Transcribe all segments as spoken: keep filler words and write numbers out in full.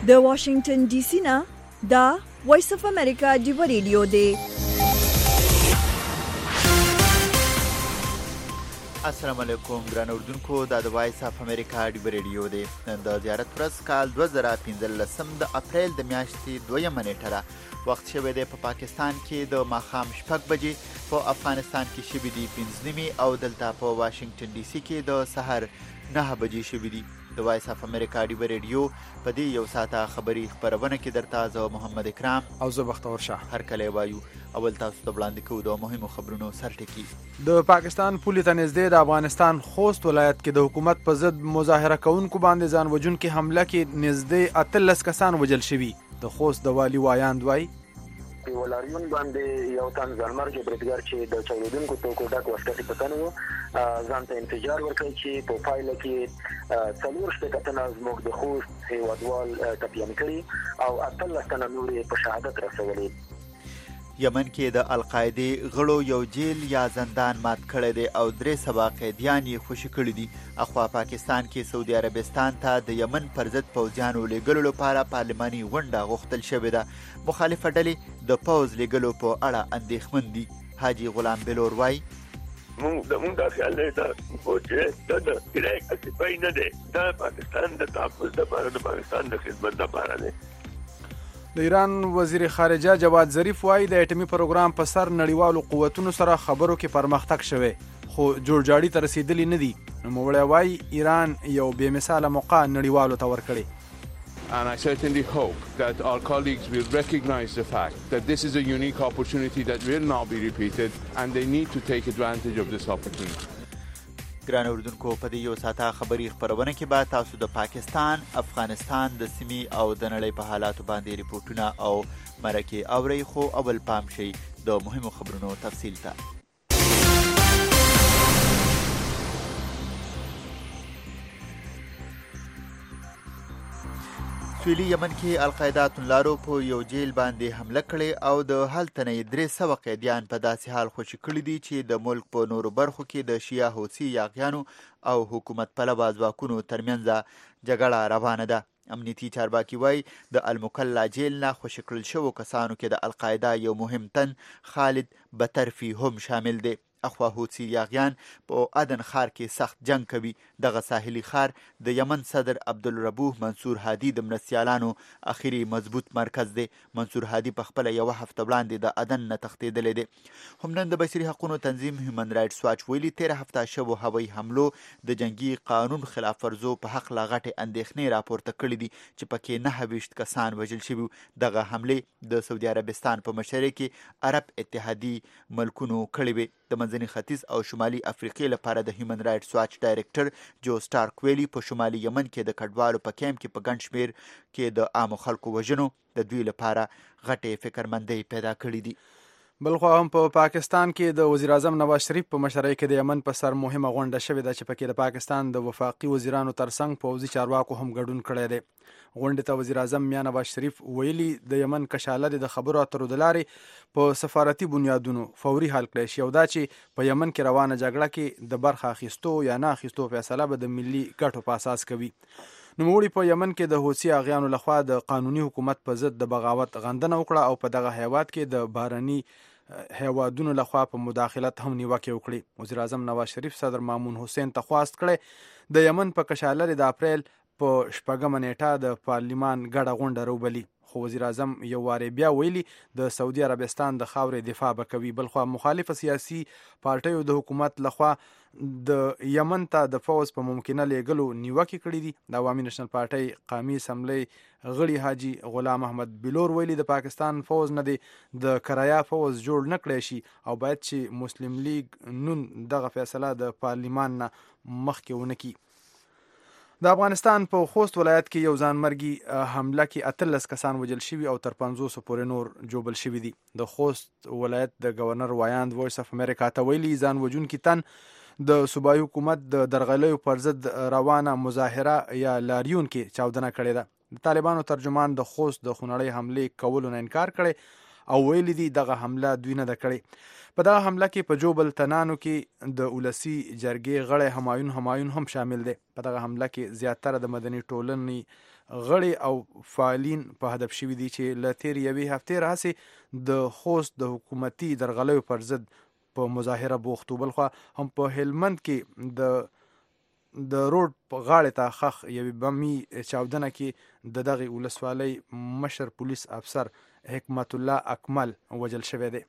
د واشنگټن ډي سي نه دا وایس اف امریکا دی ریډیو دی. السلام علیکم ګران اردوونکو، دا د وایس اف امریکا دی ریډیو دی. د زیارت ورځ کال دوه زره پنځلسم د اپریل د میاشتې دویمه نیټه ده. وخت شوی دی په پاکستان کې د ماښام شپږ بجې، په افغانستان کې شوي دي پنځه نیمې او دلته په واشنګټن ډي سي کې د سحر نهه بجې شوي دي. د وایس اف امریکا دی ریډیو په دې یو ساعته خبري خبرونه کې درته زه محمد اکرام او زه بختور شاه هر کله وایو. اول تاسو ته وړاندې کوو د مهمو خبرونو سرټکي. د پاکستان پولې ته نږدې د افغانستان خوست ولایت کې د حکومت په ضد مظاهره کوونکو باندې ځان وژونکې حمله کې نږدې اتلس کسان وژل شوي. د خوست د والي وایاند وایي په ولاریون باندې یو تن ځانمرګي بریدګر چې د چاودونکو توکو ډک وسکټي پتن وو ځان ته انفجار ورکړ چې په پایله کې څلور شپږ تنه زموږ د خوست هیوادوال ټپیان کړي او اتلس تنه نور په شهادت رسولي. یمن کې د القاعدې غړو یو جیل یا زندان مات کړی دی او درې سوه قیدیان یې خوشي کړي دي. اخوا پاکستان کې سعودي عربستان ته د یمن پر ضد پوځیانو لیږلو لپاره پارلماني غونډه غوښتل شوې ده. مخالفه ډلې د پوځ لیږلو په اړه اندېښمن دي. حاجي غلام بلور وایي مونږ د مونږ د خیال دی دا چې دا د ډایرکټ اکټیفای نه دی، دا پاکستان د تحفظ لپاره د پاکستان د خدمت لپاره دی. د ایران وزیر خارجه جواد ظریف وایي د اټومي پروګرام په سر نړیوالو قوتونو سره خبرو کې پرمختګ شوی خو جوړجاړي ته رسیدلی نه دي. نوموړی وایي ایران یو بې مثاله موقع نړیوالو ته ورکړې. And I certainly hope that our colleagues will recognize the fact that this is a unique opportunity that will not be repeated and they need to take advantage of this opportunity. ګران اردوونکو، په دې یو ساعته خبري خبرونه کې به تاسو د پاکستان، افغانستان د سیمې او د نړۍ په حالاتو باندې ریپورټونه او مرکې اورئ. خو اول پام شئ د مهمو خبرونو تفصیل ته. سویلي یمن کې القاعده توندلارو په یو جیل باندې حمله کړې او د هلته نه یې درې سوه قیدیان په داسې حال خوشي کړي دي چې د ملک په نورو برخو کې د شیعه حوثي یاغیانو او حکومت پلوه ځواکونو ترمنځ جګړه روانه ده. امنیتي چارواکي وایي د المکلا جیل نه خوشي کړل شوو کسانو کې د القاعده یو مهم تن خالد بطرفي هم شامل دی. اخوا حوثي یاغیان په عدن ښار کې سخت جنگ کوي. دغه ساحلي ښار د یمن صدر عبدالربوح منصور هادي د مرستیالانو اخري مضبوط مرکز دی. منصور هادي په خپله یوه هفته وړاندې د عدن نه تښتېدلی دی. هم نن د بشري حقونو تنظیم هیومن رایټس واچ ویلي تېره هفته شوو هوایي حملو د جنګي قانون خلاف ورزو په هکله غټې اندېښنې راپورته کړي دي چې پکې نهه ویشت کسان وژل شوي. دغه حملې د سعودي عربستان په مشرۍ کې عرب اتحادي ملکونو کړې وې. د منځني ختیځ او شمالي افریقې لپاره د هیومن رایټس واچ ډایرکټر جو سټارک ویلي په شمالي یمن کې د کډوالو په کیمپ کې په ګڼ شمېر کې د عامو خلکو وژنو د دوی لپاره غټې فکرمندۍ پیدا کړي دي. بلخوا هم په پاکستان کې د وزیر اعظم نواز شریف په مشرۍ کې د یمن په سر مهمه غونډه شوې ده چې پکې د پاکستان د وفاقي وزیرانو ترڅنګ پوځي چارواکو هم ګډون کړی دی. غونډې ته وزیر اعظم میا نواز شریف ویلي د یمن کشاله د خبرو اترو د لارې په سفارتي بنیادونو فوري حل کړی شي او دا چې په یمن کې روانه جګړه کې د برخه اخیستو یا نه اخیستو فیصله به د ملي ګټو په اساس کوي. نوموړي په یمن کې د حوثي اغیانو لخوا د قانوني حکومت په ضد د بغاوت غندنه وکړه او په دغه هیواد کې د بهرني هیوادونو لخوا په مداخلت هم نیوکې وکړي. وزیر اعظم نواز شریف صدر مامون حسین ته خواست کړی د یمن په کشاله د اپریل په شپږمه نیټه د پارلمان ګډه غونډه روبلي. خو وزیر اعظم یو وارې بیا ویلي د سعودي عربستان د خاورې دفاع به کوي. بلخوا مخالفه سیاسي پارټیو د حکومت لخوا د یمن ته د فوز په ممکنه لیږلو نیوکې کړي دي. د عوامي نشنل پارټۍ قومي اسمبلی غړي حاجي غلام احمد بلور ویلي د پاکستان فوز نه دی د کرایه فوز جوړ نه کړی شي او باید چې مسلم لیگ نون دغه فیصله د پارلیمان نه مخکې ونه کړي. د افغانستان په خوست ولایت کې یو ځانمرګي حمله کې اتلس کسان وژل شوي او تر پنځوسو پورې نور جوبل شوي دي. د خوست ولایت د گورنر وایاند وایس اف امریکا ته ویلي ځان وژونکي تن د صوبایي حکومت د درغلیو پر ضد روانه مظاهره یا لاریون کې چاودنه کړې ده. د طالبانو ترجمان د خوست د خونړۍ حملې کولو نه انکار کړی او ویلي دي دغه حمله دوی نه ده کړې. په دغه حمله کې په جوبل تنانو کې د ولسي جرګې غړی همایون همایون هم شامل دی. په دغه حمله کې زیاتره د مدني ټولنې غړي او فعالین په هدف شوي دي چې له تېرې یوې هفتې راهیسې د خوست د حکومتي درغلیو پر ضد په مظاهره بوختو. بلخوا هم په هلمند کې د د روډ په غاړې ته خښ یوې بمي چاودنه کې د دغې ولسوالۍ مشر پولیس افسر حکمت الله اکمل وژل شوی دی.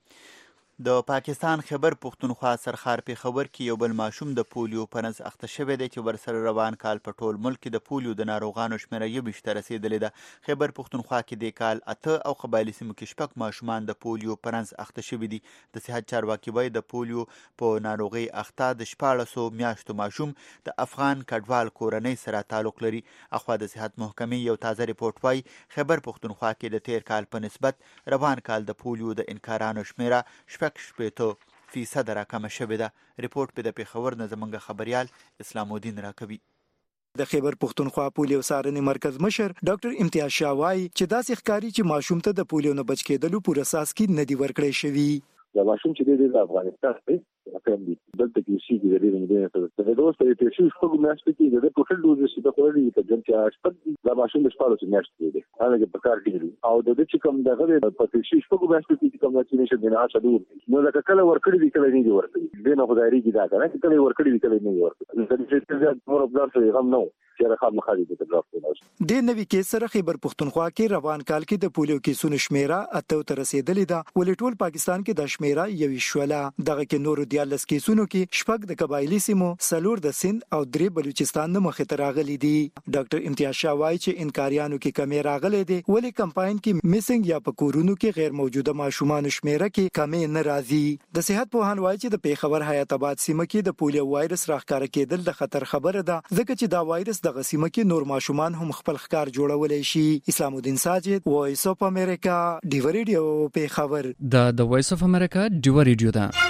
د پاکستان خیبر پښتونخوا سرخار پېښور کې یو بل ماشوم د پولیو په نس اخته شوی دی چې ورسره روان کال په ټول ملک کې د پولیو د ناروغانو شمېره یوویشت ته رسېدلې ده. خیبر پښتونخوا کې دې کال اته او قبایلي سیمو کې شپږ ماشومان د پولیو په نس اخته شوي دي. د صحت چارواکي وایي د پولیو په ناروغۍ اخته د شپاړسو میاشتو ماشوم د افغان کډوال کورنۍ سره تعلق لري. اخوا د صحت محکمې یو تازه رپورټ وایي خیبر پښتونخوا کې د تیر کال په نسبت روان کال د پولیو د انکارانو شمېره شپږ شپېته فیصد راکمه شوې ده. رپورټ په د پېښور نه زموږ خبریال اسلام الدین راکوي. د خیبر پښتونخوا پولیو څارنې مرکز مشر ډاکټر امتیاز شاه وایي چې داسې ښکاري چې ماشوم ته د پولیو نه بچ کېدلو پوره ساسکي نه دي ورکړی شوي. د ماشوم چې د افغانستان دی راکم دي دلته کې شي د دې نه د د دوست په تیر شي خو میاشت کې د ټوټل دوز چې د خوري په جن کې اړ د ماشوم د شپږ میاشتې دی هغه په کار کې او د دې چې کوم دغه په تیر شي شپږ میاشتې کې کوم چې نشه د نه اچو نو لکه کله ورکړي دي کله نه دي ورکړي د نه خدایي کې دا کنه کله ورکړي دي کله نه ورکړي د دې چې مور په ځای هم نو چې راخه مخالفت د درافت د نوي کې سره خیبر پښتونخوا کې روان کال کې د پولیو کیسونو شمیره اته تر رسیدلې ده ولې ټول پاکستان کې د شمیره یوې شوله دغه کې نور دیالس کیسونو کې شپږ د قبایلی سیمو سلور د سند او درې بلوچستان نه مخې ته راغلي دي. ډاکټر امتیاز شاه وایي چې انکاریانو کې کمی راغلي دي ولې کمپاین کې میسنګ یا په کورونو کې غیر موجوده ماشومان شمیره کې کمی نه راځي. د صحت پوهان وایي چې د پیښور حیات آباد سیمه کې د پولیو وایرس راښکاره کېدل د خطر خبره ده ځکه چې دا وایرس د غسیمه کې نور ماشومان هم خپل ښکار جوړولای شي. اسلام الدین ساجد وایس اف امریکا ډیو ریډیو پیښور. د د وایس اف امریکا ډیو ریډیو ده.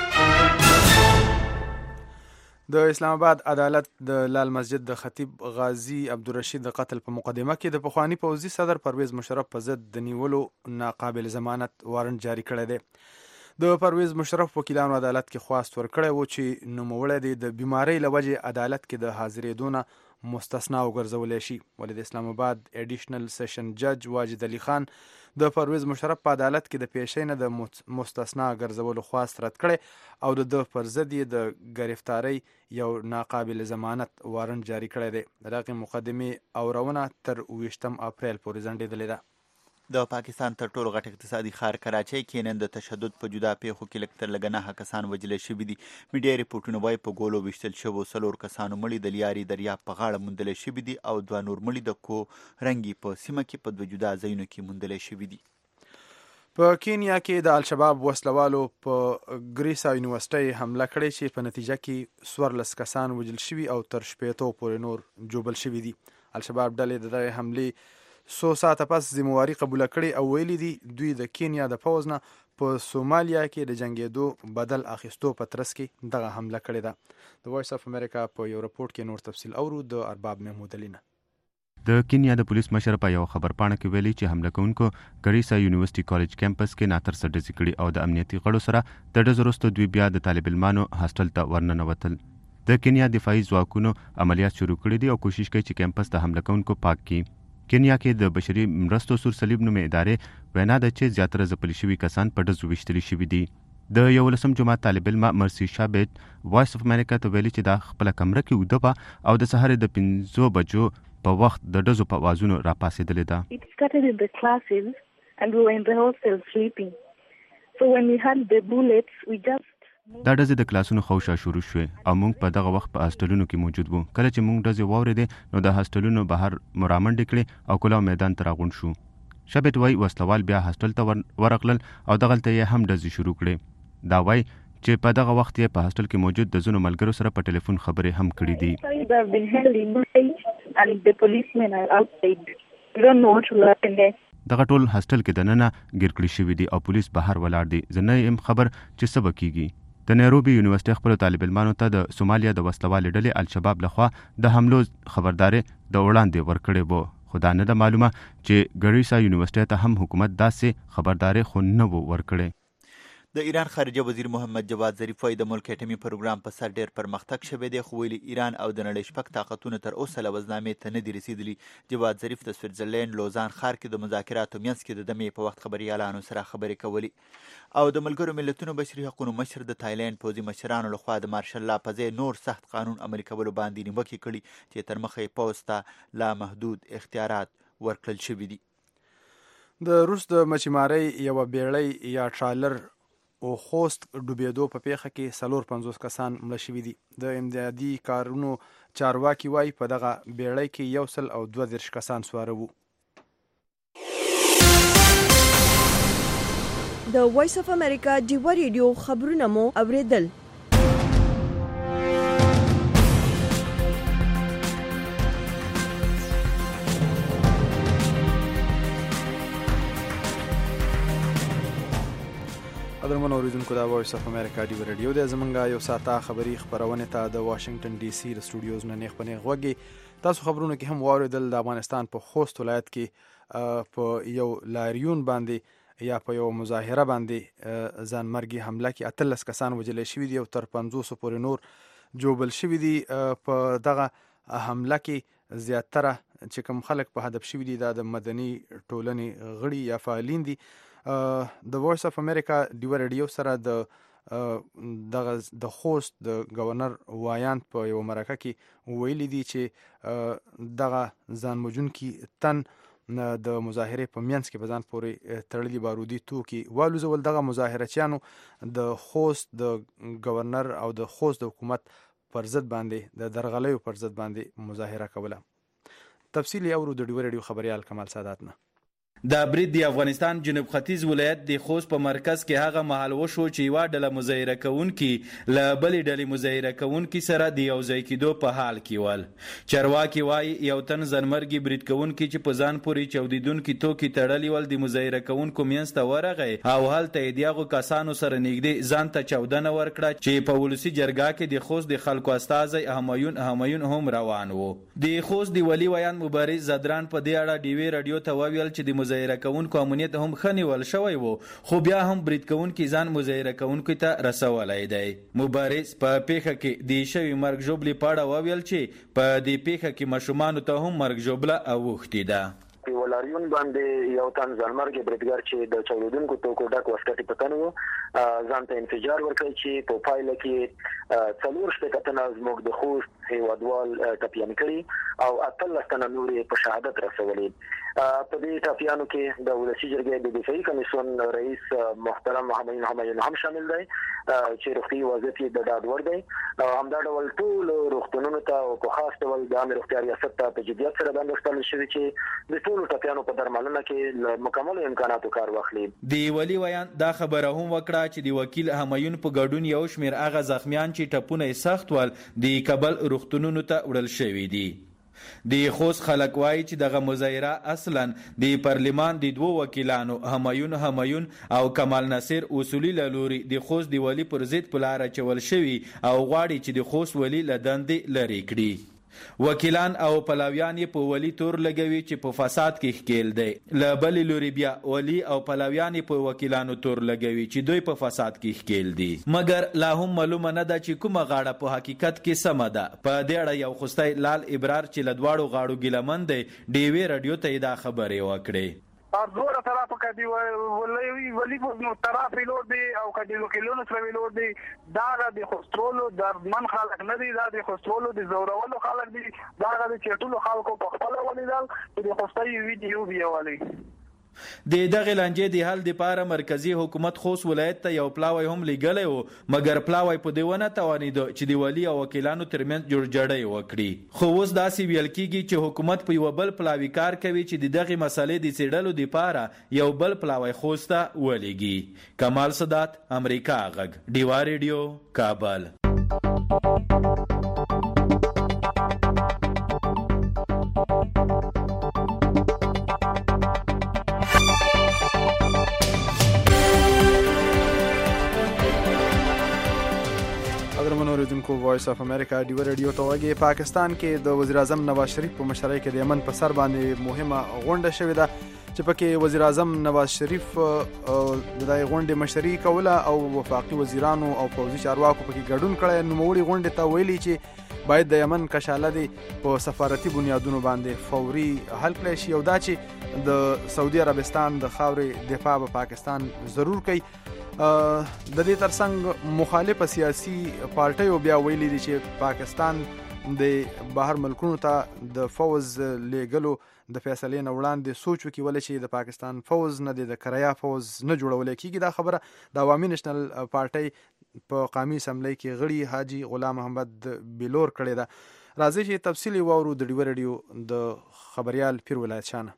د اسلام آباد عدالت د لال مسجد د خطیب غازی عبدالرشید د قتل په مقدمه کې د پخوانی پوځي صدر پرویز مشرف په ضد د نیولو ناقابل ضمانت وارنټ جاری کړی دی. د پرویز مشرف وکیلانو عدالت کې خواست ورکړی و چې نوموړی دی د بیمارۍ له وجې عدالت کې د حاضرېدو نه مستثنا وګرځولی شي. ولې د اسلام آباد ایډیشنل سیشن جج واجد علي خان د پرویز مشرف په عدالت کې د پیشۍ نه د مستثنا ګرځولو خواست رد کړی او د ده پر ضد یې د ګرفتارۍ یو ناقابل ضمانت وارنټ جاری کړی دی. د دغې مقدمې اورونه تر اوویشتم اپریل پورې ځنډېدلې ده. د پاکستان تر ټولو غټ اقتصادي ښار کراچۍ کې نن د تشدد په جدا پیښو کې لږ تر لږه نهه کسان وژل شوي دي. میډیا ریپورټونه وایي په ګولو ویشتل شوو څلور کسانو مړي د لیاري دریاب په غاړه موندلی شوي دي او دوه نور مړي د کو رنګي په سیمه کې په دوه جدا ځایونو کې موندلی شوي دي. په کینیا کې د الشباب وسلوالو په ګریسا یونیورسټۍ حمله کړې چې په نتیجه کې څوارلس کسان وژل شوي او تر شپېتو پورې نور جوبل شوي دي. الشباب ډلې د دغې حملې څو ساعته پس ذمواري قبوله کړې او ویلي دي دوی د کینیا د پوځ نه په سومالیا کې د جنګېدو بدل اخیستو په ترڅ کې دغه حمله کړې ده. د وایس اف امریکا په یو رپورټ کې نور تفصیل اورو د ارباب محمود علي نه. د کینیا د پولیس مشر په یو خبرپاڼه کې ویلي چې حمله کوونکو ګریسا یونیورسيټي کالج کیمپس کې ناترسه ډزې کړي او د امنیتي غړو سره د ډزو وروسته دوی بیا د طالب علمانو هاسټل ته ورننوتل. د کینیا دفاعي ځواکونو عملیات شروع کړي دي او کوشش کوي چې کیمپس ته حمله کوونکو پاک کړي. کینیا کې د بشري مرستو سور صلیب نومې ادارې وینا ده چې زیاتره ځپلي شوي کسان په ډزو ویشتلي شوي دي. د یولسم جماعت طالب علمه مرسي شابت وایس اف امریکا ته ویلي چې دا خپله کمره کې ویده وه او د سهار د پنځو بجو په وخت د ډزو په اوازونو راپاڅېدلې ده. It started in the classes and we were in the hostel sleeping. So when we had the bullets we just دا ډزې د کلاسونو خوشا شروع شوې او موږ په دغه وخت په هاسټلونو کې موجود وو. کله چې موږ ډزې واورېدې نو د هاسټلونو بهر مرامنډې کړې او کلاو میدان ته راغونډ شو. شابت وایي وسلوال بیا هاسټل ته ورغلل او دغلته یې هم ډزې شروع کړې. دا وایي چې په دغه وخت یې په هاسټل کې موجود د ځینو ملګرو سره په ټلیفون خبرې هم کړې دي. دغه ټول هاسټل کې دننه ګیر کړي شوي دي او پولیس بهر ولاړ دي. زه نه یم خبر چې څه به کیږي. د نیروبي یونیورسيټي خپلو طالب علمانو ته د سومالیا د وسلوالې ډلې الشباب لخوا د حملو خبرداري د وړاندې ورکړې وو. خو دا نه ده معلومه چې ګریسا یونیورسيټي ته هم حکومت داسې خبرداري خو نه وو ورکړې. د ایران خارجه وزیر محمد جواد ظریف وايي د ملک اټومي پروګرام په سر ډېر پرمختګ شوی دی، خو ویلي ایران او د نړۍ شپږ طاقتونه تر اوسه له وزنامې ته نه دي رسېدلي. جواد ظریف د سویټزرلینډ لوزان ښار کې د مذاکراتو منځ کې د دمې په وخت خبریالانو سره خبرې کولې. او د ملګرو ملتونو بشري حقوقو مشر د تایلند پوځي مشرانو لخوا د مارشل لا په ځای نور سخت قانون عملي کولو باندې نیوکې کړي چې تر مخه یې پوځ ته لا محدود اختیارات ورکړل شوي دي. د روس د مچمارۍ یوه بیړۍ یا ټرالر او خوست ډوبېدو په پیښه کې څلور پنځوس کسان مړه شوي دي. د امدادي کارونو چارواکي وایي په دغه بیړۍ کې یو سل او دوه دېرش کسان سواره وو. د وایس اف امریکا ډیوا ریډیو خبرونه مو اوریدل. قدرمن اوریدونکو دا وایس اف امریکا ډیوا ریډیو دی. زمونږ یو ساعته خبري خپرونې ته د واشنگټن ډي سي د سټوډیوز نه نیغ په نیغ غوږی. تاسو خبرونه کې هم واوریدل د افغانستان په خوست ولایت کې په یو لاریون باندې یا په یو مظاهره باندې ځانمرګي حمله کې اتلس کسان وژل شوي دي او تر پنځوسو پورې نور جوبل شوي دي. په دغه حمله کې زیاتره چې کوم خلک په هدف شوي دي دا د مدني ټولنې غړي یا فعالین دي. د وایس اف امریکا ډیوا ریډیو سره د دغه د خوست د گورنر وایانت په یو مرکه کې ویلي دي چې دغه ځان وژونکي تن د مظاهرې په منځ کې په ځان پورې تړلي بارودي توکي والوزول. دغه مظاهرچیانو د خوست د گورنر او د خوست د حکومت پر ضد باندې د درغلیو پر ضد باندې مظاهره کوله. تفصیل اورو د ډیوا ریډیو خبريال کمال سادات نه. دا برید د افغانستان جنوب ختیځ ولایت د خوست په مرکز کې هغه محل وشو چې یوه ډله مظاهره کوونکي له بلې ډلې مظاهره کوونکي سره د یو ځای کېدو په حال کې ول. چارواکي وایي یو تن ځانمرګي برید کوونکي چې په ځان پورې چاودېدونکي توکي تړلي ول د مظاهره کوونکو منځ ته ورغی او هلته یې د هغو کسانو سره نږدې ځان ته چاودنه ورکړه چې په ولسي جرګه کې د خوست د خلکو استازی همایون همایون هم روان و. د خوست د ولي ویان مبارز زدران په دې اړه ډیوې راډیو ته وویل چې د مظاهره کوونکو امنیت هم ښه نیول شوی و، خو بیا هم برید کوونکي ځان مظاهره کوونکو ته رسولی دی. مبارز په پیښه کې د شوي مرګ ژوبلې په اړه وویل چې په دې پیښه کې ماشومانو ته هم مرګ ژوبله اوښتې ده. په ولاریون باندې یو تن ځانمرګي بریدګر چې د چاودېدونکو توکو ډک وسکټې په تن و ځان ته انفجار ورکړی چې په پایله کې څلور شپېته تنه زموږ د خوست هېوادوال ټپیان کړي او اتلس تنه نور یې په شهادت رسولي. په دې ټپیانو کې د ولسي جرګې د دفاعي کمیسیون رئیس محترم همایون همایون هم شامل دی چې روغتیایي وضعیت یې د ډاډ وړ دی. همدا ډول ټولو روغتونونو ته او په خاص ډول د عامې روغتیا ریاست ته په جدیت سره باندې وسپارل شوي چې د ټولو ټپیانو په درملنه کې له مکملو امکاناتو کار واخلي. د ولي ویان دا خبره هم وکړه چې د وکیل همایون په ګډون یو شمېر هغه زخمیان چې ټپونه یې سخت ول د کابل روغتونونو ته وړل شوي دي. د خوست خلک وایي چې دغه مظاهره اصلا د پارلمان د دوو وکیلانو همایون همایون او کمال ناصر اصولي له لوري د خوست د ولي پر ضد په لاره اچول شوي او غواړي چې د خوست ولي له دندې لرې کړي. وکیلان او پلاویان یې په ولي تور لګوي چې په فساد کې ښکیل دی. له بلې لوري بیا ولي او پلاویان یې په وکیلانو تور لګوي چې دوی په فساد کې ښکیل دي. مګر لا هم معلومه نه ده چې کومه غاړه په حقیقت کې سمه ده. په دې اړه یو خوستی لال ابرار چې له دواړو غاړو ګیلمن دی ډیوې راډیو ته یې دا خبرې وکړې. دوره طرف کدی ولی ولی په طرف ویلور دی او کدی وکیلونو سره ویلور دی دا د خوسترولو د من خلک نه دی دا د خوسترولو د زورولو خلک دی دا د چټولو خلکو په خپل ولیدل چې د خوستي ویډیو بیاولي. د دغه لانجې د حل لپاره مرکزی حکومت خوست ولایت ته یو پلاوی هم لګلی و، مګر پلاوی په دې ونه توانېده چې د والي او وکیلانو ترمنځ جوړجاړی وکړي. خو اوس داسې ویل کېږي چې حکومت په یو بل پلاوي کار کوي چې د دغې مسلې د څېړلو لپاره یو بل پلاوی خوست ته ولېږي. کمال سادات، امریکا غږ، ډیوا ریډیو، کابل. اوریدونکو وایس اف امریکا ډیوا ریډیو ته وګورئ. پاکستان کې د وزیر اعظم نواز شریف په مشرۍ کې د یمن په سر باندې مهمه غونډه شوې ده چې پکې وزیر اعظم نواز شریف د دای غونډې مشري کوله او وفاقي وزیرانو او پوځي چارواکو پکې ګډون کړی. نوموړي غونډې ته ویلي چې باید د یمن کشاله دی په سفارتي بنیادونو باندې فوري حل کړی شي او دا چې د سعودي عربستان د خاورې دفاع به پاکستان ضرور کوي. د دې ترڅنګ مخالفه سیاسي پارټیو بیا ویلي دي چې پاکستان د بهر ملکونو ته د فوز لیږلو د فیصلې نه وړاندې سوچ وکړي ولې چې د پاکستان فوز نه دی د کریا فوز نه جوړولی کېږي. دا خبره د عوامي نېشنل پارټۍ په قومي اسمبلی کې غړي حاجي غلام محمد بلور کړې ده. راځئ چې تفصیلي واورو د ډیوه رادیو د خبریال پیر ولایت شانه.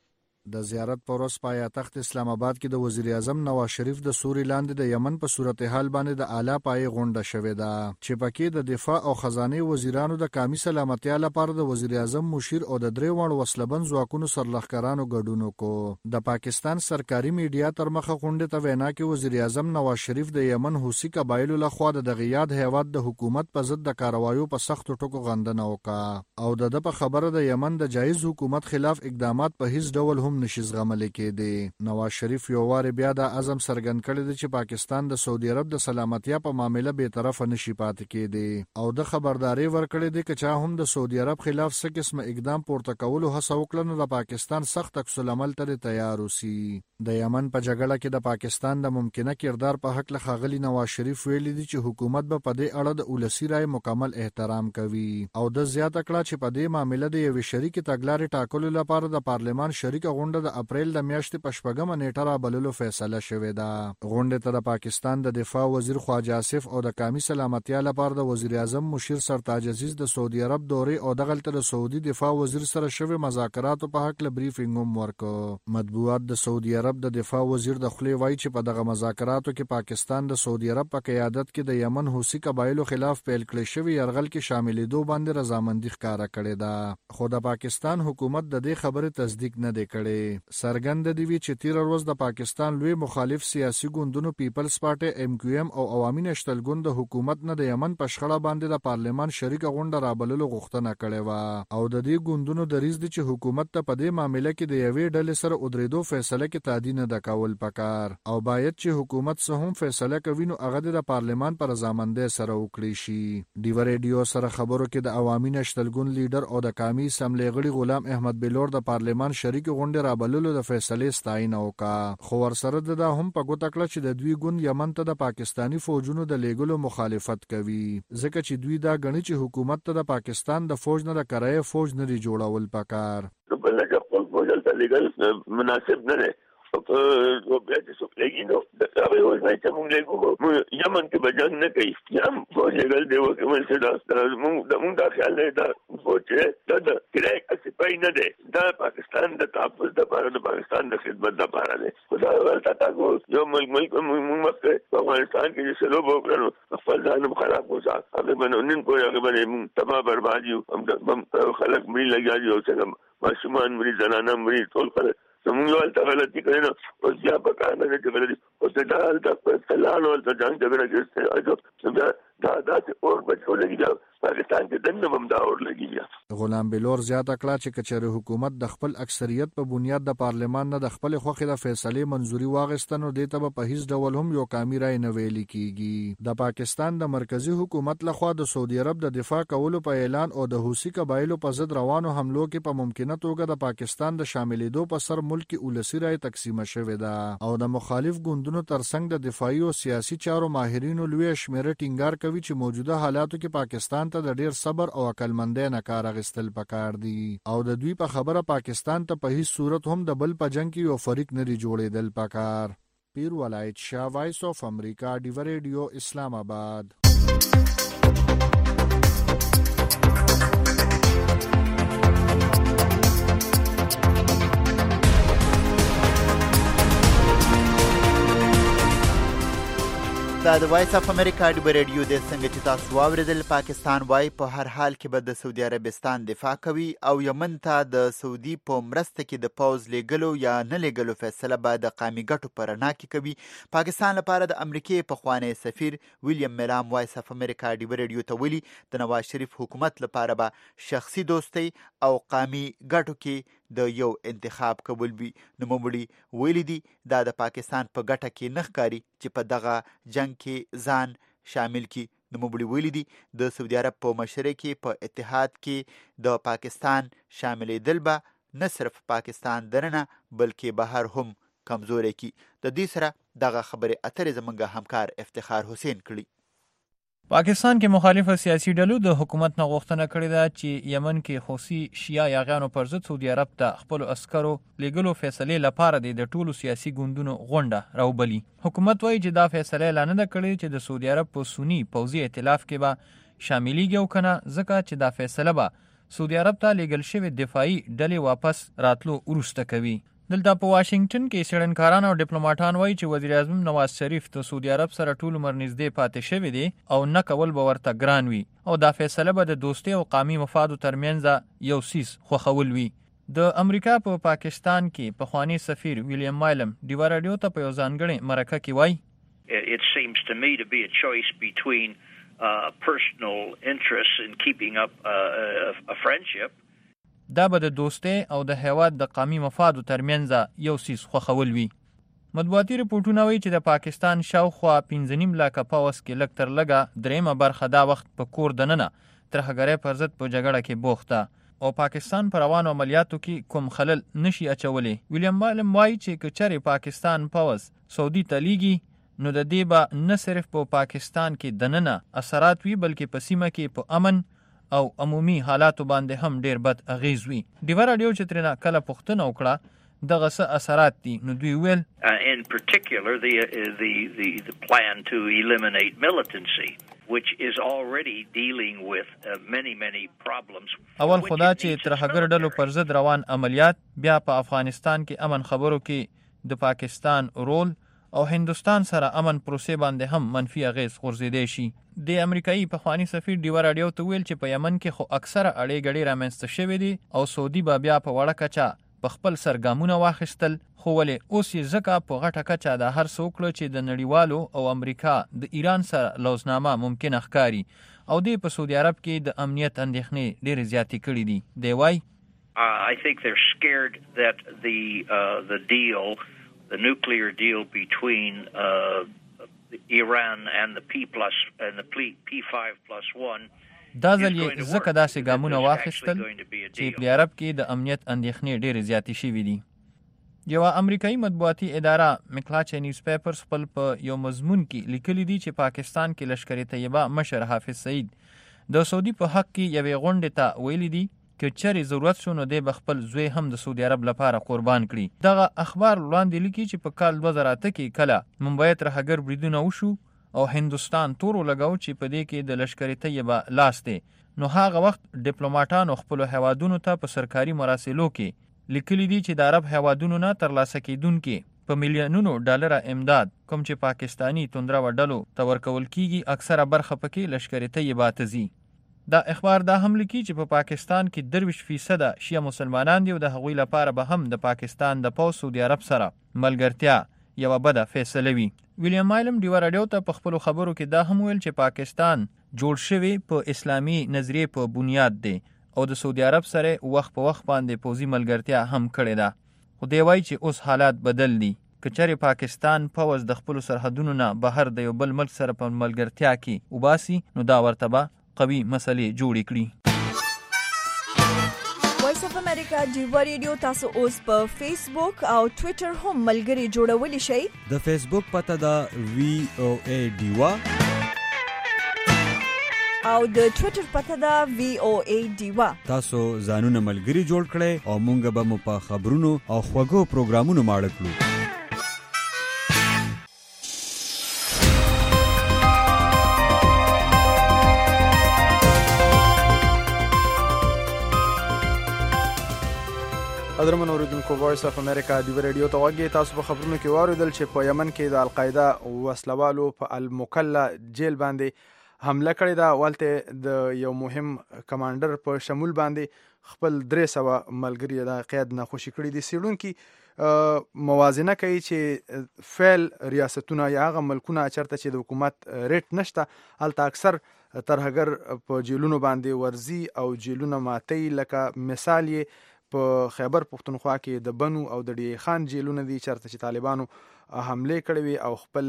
د زیارت پر ورځ په پایتخت اسلام آباد کې د وزیر اعظم نواز شریف د سوري لاندې د یمن په صورتحال باندې د اعلی پای غونډه شوې ده چې پکې د دفاع او خزانه وزیرانو د قومي سلامتیا لپاره د وزیر اعظم مشیر او د درې وړ وسلبن ځواکونو سرلښکرانو ګډون وکړ. د پاکستان سرکاري میډیا تر مخه غونډه ته وینا کې وزیر اعظم نواز شریف د یمن حوثي قبایلو لخوا د غیاد هیواد د حکومت په ضد د کاروایو په سختو ټکو غندنه وکړه او د په خبره د یمن د جایز حکومت خلاف اقدامات په هیڅ ډول هم نشي زغمل کېدی. نواز شریف یو وار بیا د عزم څرګند کړی دی چې پاکستان د سعودي عرب د سلامتیا په معاملې به طرفه نشي پاتې کېدی او د خبرداري ورکړی دی چې چا هم د سعودي عرب خلاف څه قسم اقدام پورته کولو هڅه وکړه نو د پاکستان سخت عکس العمل ته تیار اوسي. د یمن په جګړه کې د پاکستان د ممکنه کردار په حق له خاغلی نواز شریف ویلي دی چې حکومت به په دې اړه د ولسی رائے مکمل احترام کوي او د زیاته کړه چې په دې معاملې د یو شریک تګلارې ټاکلو لپاره د پارلمان شریک غونډه د اپریل د میاشتې په شپږمه نیټه را بللو فیصله شوې ده. غونډې ته د پاکستان د دفاع وزیر خواجه آصف او د قومي سلامتیا لپاره د وزیر اعظم مشیر سرتاج عزیز د سعودي عرب دورې او دغلته د سعودي دفاع وزیر سره شوی مذاکراتو په حق له بریفینګ هم ورکړ. مطبوعات د سعودي عرب د دفاع وزیر د خلی وایي چې په دغه مذاکراتو کې پاکستان د سعودي عرب په قیادت کې د یمن حوثي قبایلو خلاف پیل کړی شوی یرغل کې شاملېدو باندې رضامندي ښکاره کړې ده خو د پاکستان حکومت د دې خبرې تصدیق نه دی کړی. څرګند دی چې تیر ورځ د پاکستان لوی مخالف سیاسي ګوندونو پیپلز پارټي ایم کیو ایم او عوامي نېشنل ګوند د حکومت نه د یمن په شخړه باندې د پارلمان شریک غونډه رابللو غوښتنه کړې و او د دې ګوندونو دریځ دی چې حکومت ته په دې معاملې کې د یوې ډلې سره ودرېدو فیصله کې تادی نه د کول پکار او باید چې حکومت سره هم فیصله کوي نو هغه د پارلمان پر رضامندۍ سره وکړي شي. ډیو رادیو سره خبرو کې د عوامي نېشنل ګوند لیډر او د قومي اسمبلی غړي غلام احمد بلور د پارلمان شریک غونډه رابللو د فیصله ستاینه وکړه خو ورسره د هم په ګوته کړه چې د دوی ګوند یمن ته د پاکستانی فوجونو د لیږلو مخالفت کوي ځکه چې دوی دا غني چې حکومت ته د پاکستان د فوج نه د کرایه فوج نه جوړول پکار. بلکې خپل فوج ته لیږل مناسب نه دی او بیا چې څوک لګي نو د هغه وایي چې موږ لګو یمن کې به جنګ نه کوي یم فوج لګل دی او کوم څه دا موږ د موږ د خیال نه دا فوج دا د کرایه سپای نه دی دا پاکستان د تحفظ لپاره د پاکستان د خدمت لپاره دی. خدا ورته تاسو یو ملک ملک موږ مکه په افغانستان کې چې سلو وکړو خپل ځان خراب وځه هغه باندې نن په هغه باندې موږ تباہ برباد یو هم خلک مری لګیا دي او څنګه ماشومان مری زنانه مری ټول خلک زموږ یو الته غلطي کړې نو اوس بیا په کار نه چې غلطي اوس دا الته په سلانو الته جنګ جګړه کې دا دا داسې اور بچو لګي پاکستان کې دنه هم دا اور لګي. غلام بلور زیاته کړه چې کچره حکومت د خپل اکثریت په بنیاد د پارلمان نه د خپل خوخه د فیصله منزوري واغستنو دیته په هیڅ ډول هم یو کامی رای نه ویل کیږي. د پاکستان د مرکزی حکومت لخوا د سعودي عرب د دفاع کولو په اعلان او د حوثي قبایلو په ضد روانو حملو کې په ممکنه توګه د پاکستان د شاملېدو په سر ملک ولسی رای تقسیم شوې ده او د مخالف ګوندونو ترڅنګ د دفاعي او سیاسي چارو ماهرینو لوی شمیره ټینګار کوي چې موجوده حالاتو کې پاکستان ته د ډیر صبر او عقلمندۍ نه کار اخیستل پکار دي او د دوی په خبره پاکستان ته په هیڅ صورت هم د بل په جنگ کې یو فریق نه جوړېدل پکار. پیر ولایت شاه وایس اف امریکا ډیو رادیو اسلام آباد. دا د وایس اف امریکا ډیو رادیو د څنګه چې تاسو واوریدل پاکستان وای په هر حال کې به د سعودي عربستان دفاع کوي او یمن ته د سعودي په مرسته کې د پوز لیږلو یا نه لیږلو فیصله به د قومي ګټو په رڼا کې کوي. پاکستان لپاره د امریکې پخوانی سفیر ویلیام میلام وایس اف امریکا ډیو رادیو ته ویلي د نواز شریف حکومت لپاره به شخصي دوستۍ او قومي ګټو کې د یو انتخاب کول وي. نوموړي ویلي دي دا د پاکستان په ګټه کې نه ښکاري چې په دغه جنگ کې ځان شامل کړي. نوموړي ویلي دي د سعودي عرب په مشرۍ کې په اتحاد کې د پاکستان شاملېدل به نه صرف پاکستان دننه بلکې بهر هم کمزوری کی. د دې سره دغه خبرې اترې زمونږ همکار افتخار حسین کړي. پاکستان کې مخالف سیاسي ډلو د حکومت نه غوښتنه کړې ده چې یمن کې حوثي شیعه یاغیانو پر ضد سعودي عرب ته خپل عسکرو لیږلو فیصلې لپاره د ټولو سیاسي ګوندونو غونډه راوبلي. حکومت وایي چې دا فیصله اعلان نه کړې چې د سعودي عرب په سنی پوځي ائتلاف کې به شاملېږي او کنه، ځکه چې دا فیصله به سعودي عرب ته لیږل شوې دفاعي ډلې واپس راتلو وروسته کوي. دلته په واشنگټن کې څېړنکاران او ډیپلوماټان وایي چې وزیر اعظم نواز شریف د سعودي عرب سره ټول عمر نږدې پاتې شوی دی او نه کول به ورته ګران وي او دا فیصله به د دوستۍ او قومي مفادو ترمنځ یو څیز خوښول وي. د امریکا په پا پاکستان کې پخوانی سفیر ویلیام مایلم ډیوا راډیو ته په یو ځانګړې مرکه کې وایي It seems to me to be a choice between uh, personal interests in keeping up uh, a friendship. دا به د دوستۍ او د هیواد د قومي مفادو ترمنځ یو څیز خوښول وي. مطبوعاتي رپورټونه وایي چې د پاکستان شاوخوا پنځه نیم لاکه پوځ کې لږ تر لږه درېیمه برخه دا وخت په کور دننه ترهګرۍ پر ضد په جګړه کې بوخته او پاکستان په روانو عملیاتو کې کوم خلل نشي اچولی. ویلیام مالم وایي چې که چېرې پاکستان پوځ سعودي ته لیږي نو د دې به نه صرف په پاکستان کې دننه اثرات وي بلکې په سیمه کې په امن او عمومي حالاتو باندې هم ډیر بد اغیز وي. ډیوا راډیو چې ترېنه کله پوښتنه وکړه دغه څه اثرات دي نو دوی ویل in particular the the the the plan to eliminate militancy which is already dealing with uh, many many problems. اول خدا چې ترهګر ډلو پر ضد روان عملیات بیا په افغانستان کې امن خبرو کې د پاکستان رول او هندستان سره امن پروسې باندې هم منفي اغیز غورځېدی شي. د امریکایي پخوانی سفیر ډیوا راډیو ته ویل چې په یمن کې خو اکثره اړې ګړې رامنځته شوې دي او سعودي به بیا په وړه کچه په خپل سرګامونه واخیستل، خو ولې اوس یې ځکه په غټه کچه دا هر څه وکړه چې د نړیوالو او امریکا د ایران سره لوزنامه ممکنه ښکاري او دوی په سعودي عرب کې د امنیت اندېښنې ډېرې زیاتې کړي دي. دی وایي Uh, I think they're scared that the uh, the deal, the nuclear deal between uh, Iran and the P plus and the P five plus one دا ځل یې ځکه داسې ګامونه واخیستل چې په عرب کې د امنیت اندېښنې ډېرې زیاتې شوي دي. یوه امریکایي مطبوعاتي اداره مکلاچ نیوز پیپرز خپل په یو مضمون کې لیکلي دي چې پاکستان کې لشکر طیبه مشر حافظ سعید د سعودي په حق کې یوې غونډې ته ویلي دي که چېرې ضرورت شو نو دی به خپل زوی هم د سعودي عرب لپاره قربان کړي. دغه اخبار وړاندې لیکي چې په کال دوه زره اته کې کله ممبۍ ترهګر بریدونه وشو او هندوستان تورو لګاو چې په دې کې د لشکر طیبه لاس دی، نو هغه وخت ډیپلوماټانو خپلو هیوادونو ته په سرکاري مراسلو کې لیکلي دي چې د عرب هیوادونو نه ترلاسه کیدونکې په میلیونونو ډالره امداد کوم چې پاکستانی توندروه ډلو ته ورکول کیږي اکثره برخه پکې لشکر طیبه ته ځي. دا اخبار دا هم لیکي چې په پا پاکستان کې درویش فیصده شیعه مسلمانان دي او د هغوی لپاره به هم د پاکستان د پوځ سعودي عرب سره ملګرتیا یوه بده فیصله وي. ویلیام مایلم ډیوا راډیو ته په خپلو خبرو کې دا هم ویل چې پاکستان جوړ شوی په اسلامي نظریې په بنیاد دی او د سعودي عرب سره وخت په وخت باندې پوځي ملګرتیا هم کړې ده، خو دی وایي چې اوس حالات بدل دي. که چېرې پاکستان پوځ د خپلو سرحدونو نه بهر د یو بل ملک سره په ملګرتیا کې وباسي نو دا ورته به قوي مسلې جوړې کړي. وایس اف امریکا ډیوا ریډیو تاسو اوس په فیسبوک او ټوئیټر هم ملګري جوړولی شئ. د فیسبوک پته ده وی او ای ډیوا او د ټوئیټر پته ده وی او ای ډیوا. تاسو ځانونه ملګري جوړ کړئ او مونږ به مو په خبرونو او خوږو پروګرامونو ماړه کړو. قدرمن اوریدونکو وایس اف امریکا ډیوا ریډیو ته وګورئ. تاسو په خبرونو کې واوریدل چې په یمن کې د القاعده وسلوالو په المکلا جیل باندې حمله کړې ده. ولته د یو مهم کمانډر په شمول باندې خپل درې سوه ملګري د قید نه خوشي کړي دي. څېړونکي موازنه کوي چې فعل ریاستونه یا هغه ملکونه چېرته چې د حکومت ریټ نشته هلته اکثر ترهګر په جیلونو باندې ورځي او جیلونه ماتوي. لکه مثال یې په خیبر پختونخوا کې د بنو او د ډی خان جیلونه دي چرته چې طالبانو حمله کړې وي او خپل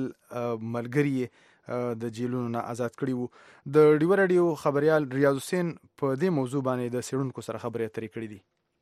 ملګری د جیلونو نه آزاد کړي وو. د ډیو رادیو خبريال ریاض حسین په دې موضوع باندې د سیړونکو سره خبرې اترې کړې دي.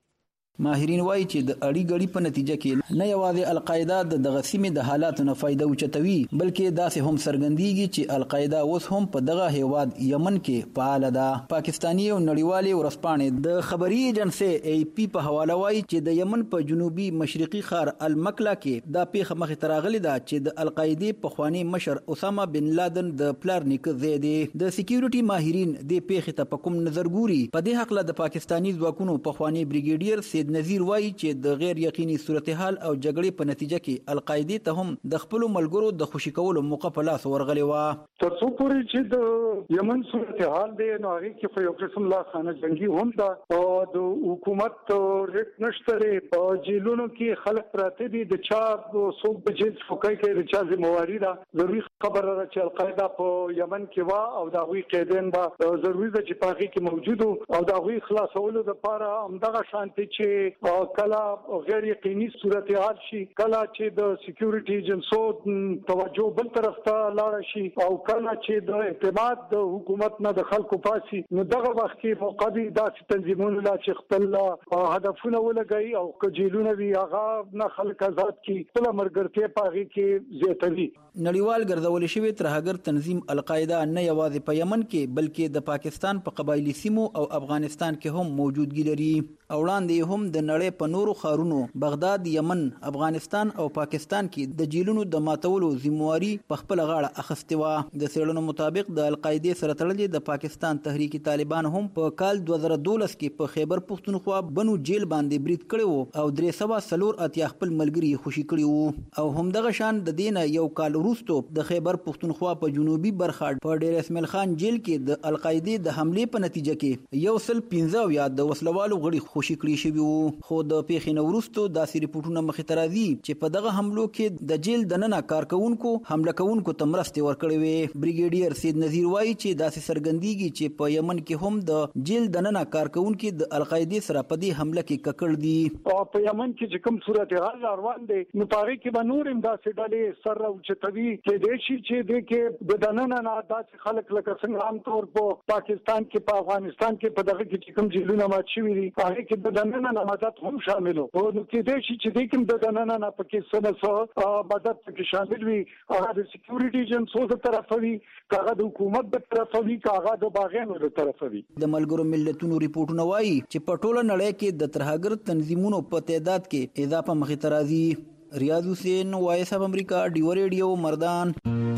ماهرین وایي چې د اړی غړي په نتیجه کې نه یوازې القاعده د دغه سیمې د حالاتو نه فائدہ اوچتوي بلکې داسې هم څرګندېږي چې القاعده اوس هم په دغه هیواد یمن کې فعال ده. پاکستاني او نړیوالې ورځپاڼې د خبري ایجنسی ای پی په حواله وایي چې د یمن په جنوبي مشرقي ښار المکلا کې دا پیښه مخې ته راغلې ده چې د القاعده پخوانی مشر اسامه بن لادن د پلار نیکه ځای دی. د سکیورټي ماهرین د پیښې ته په کوم نظر ګوري؟ په دې حق له د پاکستاني ځواکونو پخوانی بریګیډیر سید نذیر وایي چې د غیر یقیني صورتحال او جګړې په نتیجه کې القاعده ته هم د خپل ملګرو د خوشی کولو موقع په لاس ورغلی و. تر څو پورې چې د یمن صورتحال دی نو هغه کې په یو قسم لا خانه جنگي هم ده او د حکومت ریټ نشته په جیلونو کې خلک پراته دي د چا څوک په جیل فوکای کې د چا ذمہواری ده. ضروري خبره ده چې القاعده په یمن کې وا او د هغوی قیدین به ضروري ده چې په هغه کې موجود او د هغوی خلاصولو لپاره همدغه شانتي چې کله غیر یقیني صورتحال شي کله چې د سکیورټي ایجنسو توجه بل طرف ته لاړ شي او کله چې د اعتماد د حکومت نه د خلکو پاسي نو دغه وخت کې موقع دي داسې تنظیمونه لا چې خپل هدفونه ولګي او کجیلونه وي هغه نه خلک آزاد کی خپل مرګرتیا پاغي کې زیاتوي. نړیوال ګرځول شوی ترهګر تنظیم القاعده نه یوازې په یمن کې بلکې د پاکستان په قبایلی سیمو او افغانستان کې هم موجودګي لري. وړاندې هم د نړۍ په نورو ښارونو بغداد، یمن، افغانستان او پاکستان کې د جیلونو د ماتولو ذمہواری په خپل غاړه اخیستې وه. د څېړنو مطابق د القاعده سره تړلې د پاکستان تحریک طالبان هم په کال دوه زره دولس کې په خیبر پختونخوا بنو جیل باندې برید کړی وو او درې سوه څلور اتیا خپل ملګري خوشي کړي وو. او همدغه شان د دې نه یو کال وروسته د خیبر پختونخوا په جنوبي برخه په ډیر اسماعیل خان جیل کې د القاعده د حمله په نتیجه کې یو سل پنځه اویا د وسلوالو غړي خوشي کړي شوي وو. خو د پیښې نه وروسته داسې ریپورټونه مخې ته راځي چې په دغه حملو کې د جیل دننه کارکونکو حمله کوونکو ته مرستې ورکړې وې. بریګیډیر سید نذیر وایي چې داسې څرګندېږي چې په یمن کې هم د جیل دننه کارکونکو د القاعده سره په دې حمله کې ککړ دي. او په یمن کې چې کوم صورتحال روان دی نو پاره کې به نور هم داسې ډلې سر راوچتوي کې د شي چې د کې د دننه نه داسې خلک لکه څنګه عام طور په پاکستان کې په افغانستان کې په دغه کې کوم جیلونه مات شوي دي هغه کې د دننه نه مدد هم شامل وو. نو کې د شي چې د کوم د دننه نه پکې سنسو مدد کې شامل وي هغه د سکیورټي ایجنسو تر طرف وي هغه د حکومت تر طرف وي هغه د باغیانو تر طرف وي. د ملګرو ملتونو ریپورټونه وایي چې په ټوله نړۍ کې د ترهګر تنظیمونو په تعداد کې اضافه مخې ته راځي. ریاض حسین، وایس اف امریکا، ډیو ریډیو، مردان.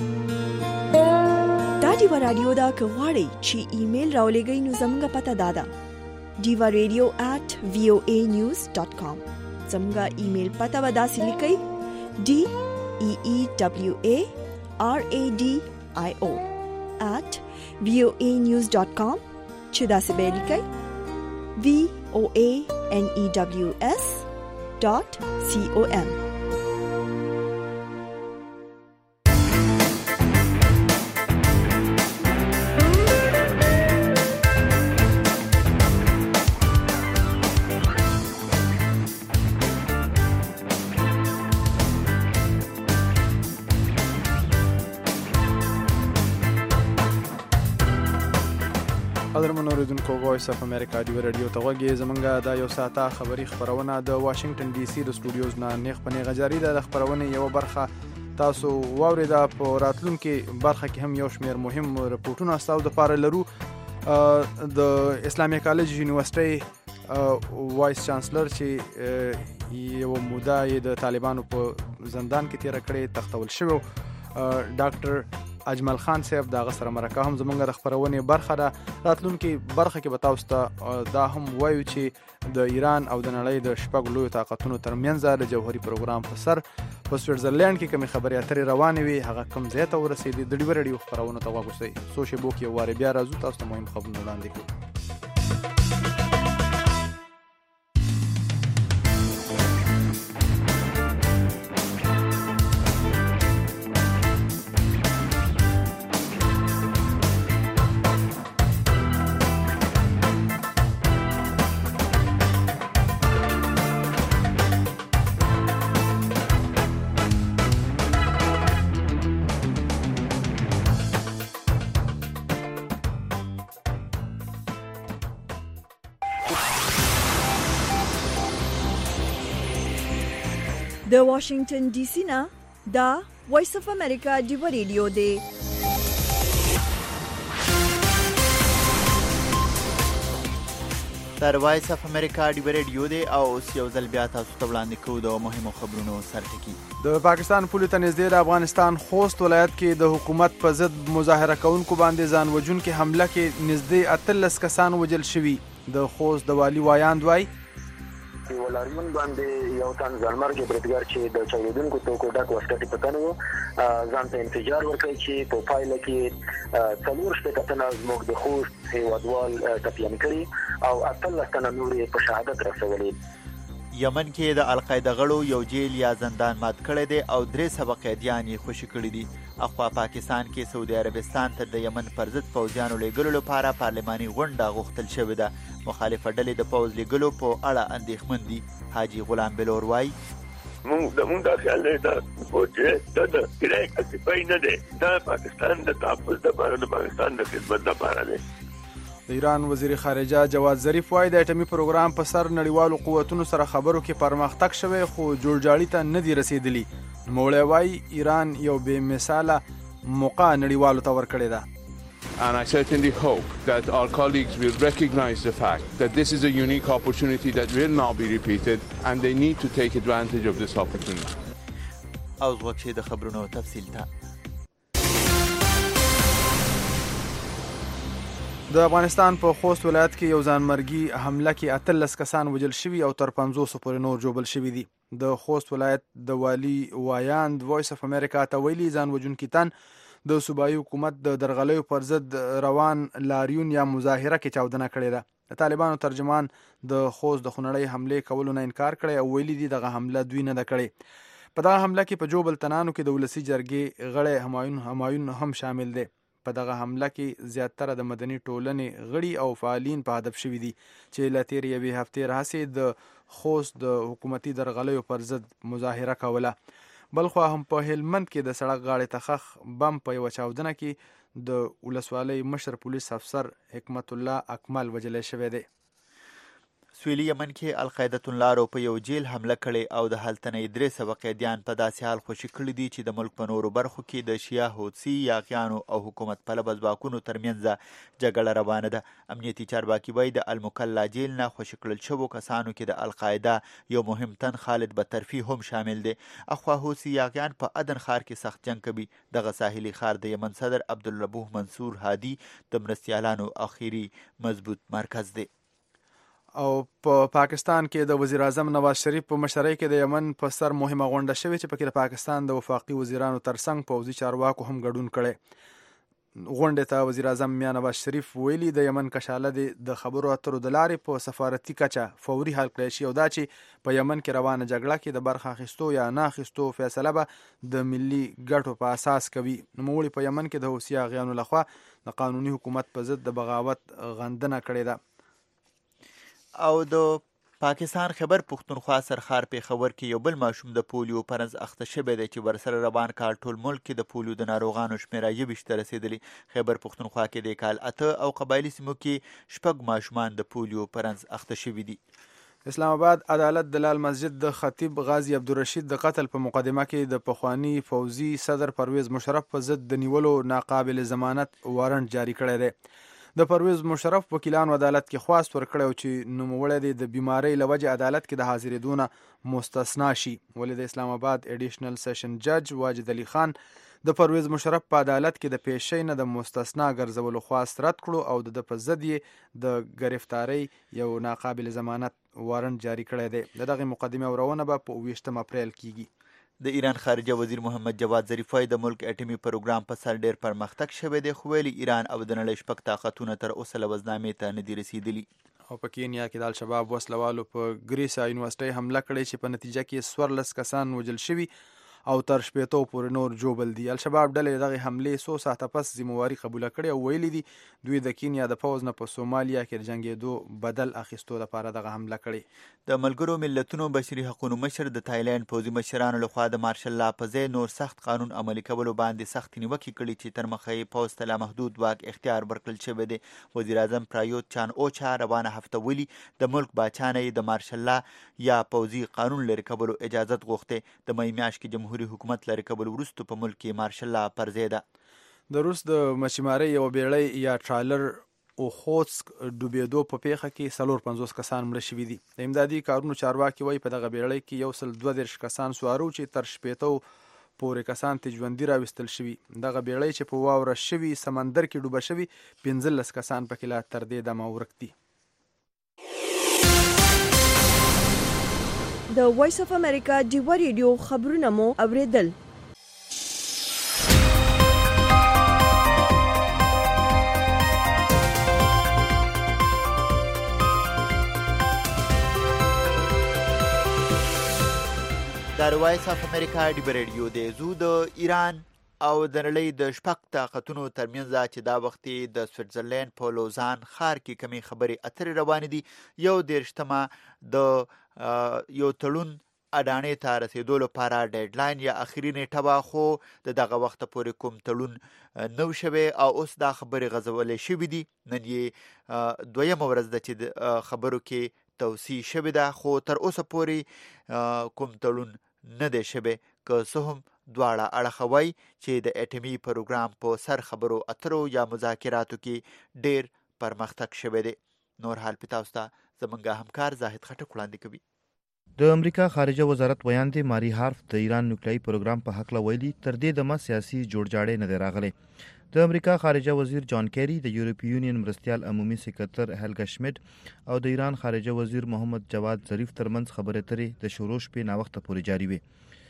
دا ډیو رادیو دا کغواړي چې ایمیل راولېږئ نو زموږ پته دادا diva radio at voa news dot com. زموږ ایمیل پته ودا سلیکئ d e e w a r a d i o at voa news dot com چې دا څه به لیکئ v o a n e w s dot com. قدرمن اوریدونکو وایس اف امریکا ډیو رادیو ته غوږی زمونږ د یو ساعته خبری خبرونه د واشنگټن ډي سي د سټوډیوز نه نیغ پنی غجاری د خبرونه یو برخه تاسو واوریدا په راتلونکو برخه کې هم یو شمیر مهم رپورټونه تاسو د پاره لرو. د اسلامي کالج یونیورسيټي وایس چانسلر چې یو موده د طالبانو په زندان کې تیر کړی تختول شو ډاکټر اجمل خان صاحب دا غسر مرکه هم زمونږ د خبرونه برخه ده. راتلونکي برخه کې به تاسو ته دا هم وایو چې د ایران او د نړۍ د شپږ لوی طاقتونو ترمنځ د جوهري پروګرام په سر په سویټزرلند کې کوم خبري اترې روانې وي هغه کوم ځای ته ورسېدي. د ډیو رادیو خبرونه ته وګورئ. سوشي بوک یو واره بیا راځو تاسو ته مهم خبرونه وړاندې کوو. د واشنگټن ډي سي نه دا وایس اف امریکا ډیو ریډیو دی. تر وایس اف امریکا ډیو ریډیو دی او اوس یو ځل بیا تاسو ته وړاندې کوو د مهمو خبرونو سرټکي. د پاکستان پولو ته نږدې د افغانستان خوست ولایت کې د حکومت په ضد مظاهره کوونکو باندې ځان وژونکې حمله کې نږدې اتلس کسان وژل شوي. د خوست د والي وایاند وایي ولاریون باندې یو تن ځانمرګي بریدګر چې د چاودونکو توکو ډک وسکټي پتن وو ځان ته انفجار ورکړي چې په پایله کې څلور شپږ تنه زموږ د خوست هیوادوال ټپیان کړي او اتلس تنه نور په شهادت رسولي. یمن کې د القاعده غړو یو جیل یا زندان مات کړی دی او درې سوه قیدیان یې خوشي کړي دي. اخوا پاکستان کې سعودي عربستان ته د یمن پر ضد پوځیانو لیږلو لپاره پارلماني غونډه غوښتل شوې ده. مخالفه ډلې د پوځ لیږلو په اړه اندېښمن دي. حاجي غلام بلور وایي مونږ د مونږ دا خیال دی دا چې دا د کرای کسبای نه دی، دا پاکستان د تحفظ لپاره د پاکستان د خدمت لپاره دی. د ایران وزیر خارجه جواد ظریف وایي د اټومي پروګرام په سر نړیوالو قوتونو سره خبرو کې پرمختګ شوی خو جوړجاړي ته نه دی رسیدلی. نوموړی وایي ایران یو بې مثاله موقع نړیوالو ته ورکړې ده. And I certainly hope that our colleagues will recognize the fact that this is a unique opportunity that will not be repeated and they need to take advantage of this opportunity. اوس وخت د خبرونو تفصیل ته. د افغانستان په خوست ولایت کې یو ځانمرګي حمله کې اتلس کسان وژل شوي او تر پنځوسو پورې نور ژوبل شوي دي. د خوست ولایت د والي وایاند وایس اف امریکا ته ویلي ځان وژونکي تن د صوبایي حکومت د درغلیو پر ضد روان لاریون یا مظاهره کې چاودنه کړې ده. د طالبانو ترجمان د خوست د خونړۍ حملې کولو نه انکار کړی او ویلي دي دغه حمله دوی نه ده کړې. په دغه حمله کې په جوبل تنانو کې د ولسي جرګې غړی همایون همایون هم شامل دی. په دغه حمله کې زیاتره د مدني ټولنې غړي او فعالین په هدف شوي دي چې له تېرې یوې هفتې راهیسې د خوست د حکومتي درغلیو پر ضد مظاهره کوله. بلخوا هم په هلمند کې د سړک غاړې ته خښ بم په یوه چاودنه کې د ولسوالۍ مشر پولیس افسر حکمت الله اکمل وژلی شوی دی. سویلي یمن کې القاعده لارو په یو جیل حمله کړې او د هلته نه درې سوه قیدیان په داسې حال خوشي کړي دي چې د ملک په نورو برخو کې د شیعه حوثي یاغیانو او حکومت پلوه ځواکونو ترمنځ جګړه روانه ده. امنیتي چارواکي وایي د المکلا جیل نه خوشي کړل شوو کسانو کې د القاعده یو مهم تن خالد بطرفي هم شامل دی. اخوا حوثي یاغیان په عدن ښار کې سخت جنګ کوي. دغه ساحلي ښار د یمن صدر عبدالربوح منصور هادي د مرستیالانو اخیری مضبوط مرکز دی. او په پا پاکستان کې د وزیر اعظم نواز شریف په مشرۍ کې د یمن په سر مهمه غونډه شوې چې پکې د پاکستان د وفاقي وزیرانو ترڅنګ پوځي چارواکو هم ګډون کړی. غونډې ته وزیر اعظم میا نواز شریف ویلي د یمن کشاله د خبرو اترو د لارې په سفارتي کچه فوري حل کړی شي او دا چې په یمن کې روانه جګړه کې د برخه اخیستو یا نه اخیستو فیصله به د ملي ګټو په اساس کوي. نوموړي په یمن کې د حوثي یاغیانو لخوا د قانوني حکومت په ضد د بغاوت غندنه کړې ده. او د پاکستان خبر پښتونخوا سرخار پېښور کې یو بل ماشوم د پولیو پرنځ اخته شوی دی چې ورسره روان کال ټول ملک کې د پولیو د ناروغانو شمیره یوویشت ته رسېدلي. خیبر پښتونخوا کې د کال اته او قبایلي سیمو کې شپږ ماشومان د پولیو پرنځ اخته شوي دي. اسلام آباد عدالت د لال مسجد د خطیب غازی عبدالرشید د قتل په مقدمه کې د پخوانی فوزي صدر پرویز مشرف په ضد د نیولو ناقابل ضمانت وارنټ جاری کړی دی. د پرویز مشرف وکیلانو عدالت کې خواست ورکړی چې نوموړی د بیمارۍ له وجې عدالت کې د حاضرېدو نه مستثنا شي. ولې د اسلام آباد ایډیشنل سیشن جج واجد علي خان د پرویز مشرف په عدالت کې د پیشۍ نه د مستثنا ګرځولو خواست رد کړو او د په ضد یې د ګرفتارۍ یو ناقابل ضمانت وارنټ جاری کړی دی. د دغې مقدمې اورونه به په اوویشتم اپریل کیږي. د ایران خارجه وزیر محمد جواد ظریف وایي د ملک اټومي پروګرام په سر ډیر پرمختګ شوی دی خو ویلي ایران او د نړۍ شپږ طاقتونه تر اوسه لوزنامې ته نه دي رسېدلي. او په کینیا کې د الشباب وسلوالو په ګریسا یونیورسټۍ حمله کړې چې په نتیجه کې څوارلس کسان وژل شوي او تر شپېتو پورې نور جوبل دي. الشباب ډلې دغه حملې څو ساعته پس ذمہواري قبوله کړې او ویلي دي دوی د کینیا د پوځ نه په سومالیا کې جنګېدو بدل اخیستو لپاره دغه حمله کړې. د ملګرو ملتونو بشري حقوقو مشر د تایلند پوځي مشرانو لخوا د مارشل لا په ځای نور سخت قانون عملي کولو باندې سخت نیوکې کړي چې تر مخه یې پوځ ته لامحدود واک اختیار ورکړل شوی دی. وزیر اعظم پرایوت چان اوچا روانه هفته ولي د ملک باچا نه د مارشل لا یا پوځي قانون لري کولو اجازت غوښته. د مې میاشت کې جمهوریت حکومت لري کولو وروسته په ملک کې مارشل لا پر ځای ده. د روس د مچمارۍ یو بیړۍ یا ټرالر اوخوتسک ډوبېدو په پیښه کې څلور پنځوس کسان مړه شوي دي. د امدادي کارونو چارواکي وایي په دغه بیړۍ کې یو سل دوه دېرش کسان سوارو چې تر شپېتو پورې کسان ته ژوندي راویستل شوي. دغه بیړۍ چې په واوره شوي سمندر کې ډوبه شوي پنځلس کسان پکې لا تر دې دمه ورک دي. د وایس اف امریکا ډیوا ریډیو خبرونه مو اوریدل. د وایس اف امریکا ډیوا ریډیو د زو د ایران او د نړۍ د شپږ طاقتونو ترمنځ چې دا وخت د سویټزرلند په لوزان ښار کې کمی خبرې اترې روانې دي. یو دېرشتمه د یو تړون اډانې ته رسېدو لپاره ډیډلاین یا اخري نیټه وه، خو د دغه وخته پورې کوم تړون نو شوی او اوس دا خبرې غځولې شوي دي. نن یې دویمه ورځ ده چې د خبرو کې توسیع شوې ده، خو تر اوسه پورې کوم تړون نه دی شوی. که څه هم دواړه اړخه وایي چې د اټمي پروګرام په سر خبرو اترو یا مذاکراتو کې ډیر پرمختګ شوی دی. نور حال په تاسو ته زمونږ همکار زاهد خټک وړاندې کوي. د امریکا خارجه وزارت ویاندې ماری هارف د ایران نیوکلیایي پروګرام په حق ویلي تر دې دمه سیاسي جوړجاړی نه دی راغلی. د امریکا خارجه وزیر جان کیری، د یورپی یونین مرستیال عمومي سکرتر هلګا شمیډ او د ایران خارجه وزیر محمد جواد ظریف ترمنځ خبرې اترې د شروع شپې ناوخته پورې جاري وي.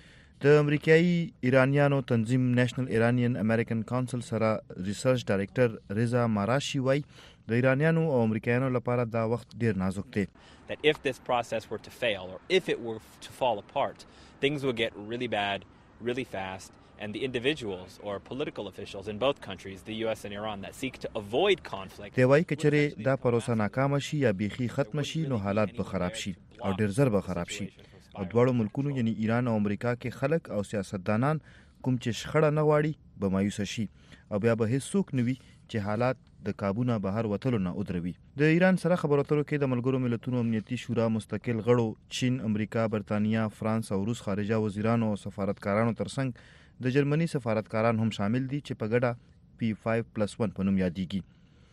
د امریکایي ایرانیانو تنظیم نیشنل ایرانین امریکن کونسل سره ریسرچ ډایرکټر رضا ماراشي وایي د ایرانیانو او امریکایانو لپاره دا وخت ډیر نازک دی. That if this process were to fail or if it were to fall apart, things would get really bad, really fast, and the individuals or political officials in both countries, the U S and Iran, that seek to avoid conflict. دی وایي که چېرې دا پروسه ناکامه شي یا بیخي ختمه شي نو حالات به خراب شي او ډیر زر به خراب شي. او دواړو ملکونو یعنی ایران او امریکا کې خلک او سیاستدانان کوم چې شخړه نه غواړي به مایوسه شي او بیا به هیڅوک نه وي چې حالات د کابونه بهر وتلو نه ودروي. د ایران سره خبرو اترو کې د ملګرو ملتونو امنیتي شورا مستقل غړو چین، امریکا، برتانیا، فرانس او روس خارجه وزیرانو او سفارتکارانو ترڅنګ د جرمني سفارتکاران هم شامل دي چې په ګډه پی فایو پلس ون په نوم یادېږي.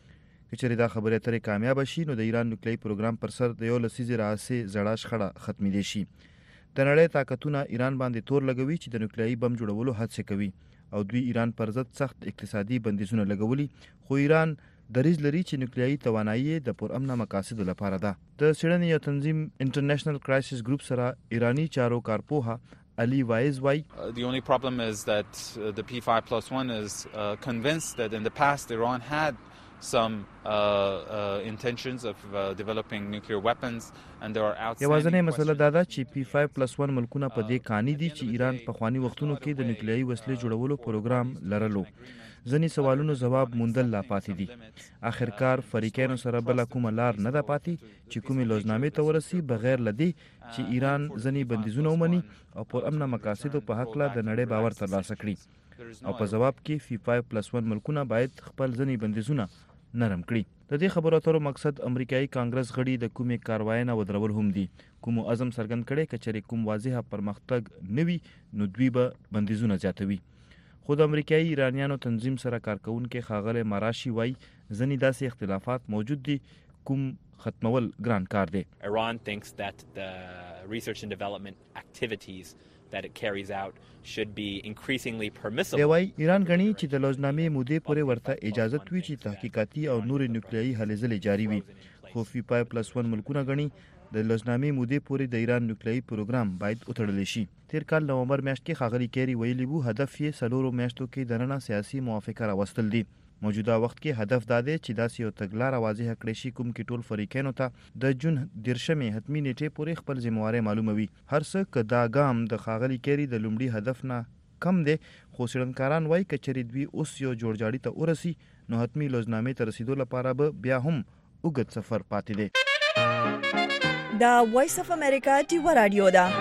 که چېرې دا خبرې اترې کامیابه شي نو د ایران نیوکلیایي پروګرام پر سر د یو لسیزې راهیسې زړه شخړه ختمېدی شي. د نړۍ طاقتونه ایران باندې تور لګوي چې د نیوکلیایي بم جوړولو هڅې کوي او دوی ایران پر ضد سخت اقتصادي بندیزونه لګولي، خو ایران دریځ لري چې نیوکلیایي توانایي د پرامنه مقاصدو لپاره ده. د څېړنې یو تنظیم انټرنیشنل کرایسس ګروپ سره ایرانی چارو کارپوها Ali Waiz why? Uh, the only problem is that uh, the P five plus one is uh, convinced that in the past Iran had some uh, uh, intentions of uh, developing nuclear weapons and there are outstanding یوازینی مسله دا ده چې پی فایو پلس ون ملکونه په دې قانې دي چې ایران په خواني وختونو کې د نیوکلیایي وسلې جوړولو پروګرام لرلو. ځینې سوالونو جواب موندل لا پاتې دي. آخرکار فریقینو سره بل کومه لار نه ده پاتې چې کومې لوزنامې ته ورسي بغیر لدی چې ایران ځینې بندیزونه ومني او پر امن مقاصدو په حق لا د نړۍ باور ترلاسه کړي او په جواب کې پی فایو پلس ون ملکونه باید خپل ځینې بندیزونه نرم کړي. د دې خبرو اترو مقصد امریکایي کانګرس غړي د کومې کاروایی نه ودرول هم دي. کومو عزم څرګند کړي که چېرې کوم واضحه پرمختګ نه وي نو دوی به بندیزونه زیاتوي. خو د امریکایي ایرانیانو تنظیم سره کارکونکي ښاغلی ماراشي وایي ځینې داسې اختلافات موجود دي کوم ختمول ګران کار دی. Iran thinks that the research and development activities that it carries out should be increasingly permissible. دی وایي ایران غني چې د لوزنامې مودې پورې ورته اجازه وي چې تحقیقاتي او نور نیوکلیایي هلې ځلې جاري وي، خو پی فایو پلس ون ملکونه غني د لوزنامې مودې پورې د ایران نیوکلیایي پروګرام باید وتړل شي. تیر کال نومبر میاشت کې ښاغلي کیری ویلي وو هدف یې څلورو میاشتو کې دننه سیاسي موافقه راوستل دي. موجوده وخت کې هدف دا دی چې داسې یو تګلاره واضح کړی شي کوم کې ټول فریقینو ته د جون دیرشمې حتمی نیټې پورې خپل ذمہواري معلوموي. هر څه که دا ګام د ښاغلي کیری د لومړي هدف نه کم دی، خو څېړنکاران وایي که چېرې دوی اوس یو جوړجاړي ته ورسي نو حتمي لوزنامې ته رسیدو لپاره به بیا هم اوږد سفر پاتې دی. دا وایس اف امریکا ډیوه رادیو ده.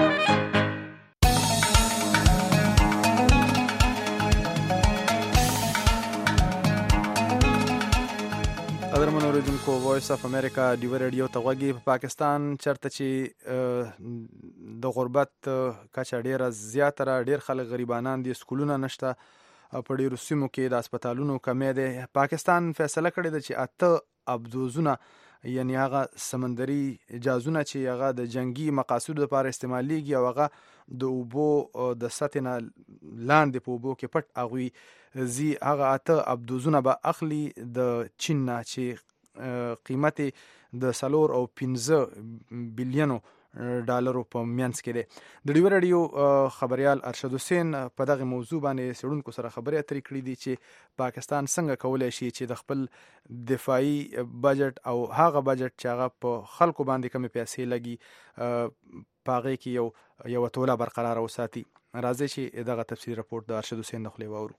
قدرمن اوریدونکو، وایس اف امریکا ډیوه رادیو ته غوږی. په پاکستان چرته چې د غربت کچه ډیره زیاته را، ډیر خلک غریبانان دي، سکولونه نشته، په ډیرو سیمو کې د هسپتالونو کمی دی. پاکستان فیصله کړې ده چې اته ابدوزونه یعنی هغه سمندري جازونه چې هغه د جنگي مقاصدو لپاره استعمالیږي او هغه د اوبو د سطح نه لاندې په اوبو کې پټ اغوي زی، هغه اته ابدوزونه به اخلي د چین نه چې قیمت د سلور او پنځه بلیونو ډالرو په منځ کې دی. د ډیوه رادیو خبريال ارشد حسین په دغه موضوع باندې سړونکو سره خبرې اترې کړې دي چې پاکستان څنګه کولای شي چې د خپل دفاعي بجټ او هغه بجټ چې هغه په خلکو باندې کمی پیسې لګي پاغې کې یو یو توله برقرار وساتي. راځي چې دغه تفصیلي رپورت د ارشد حسین نخلي واورو.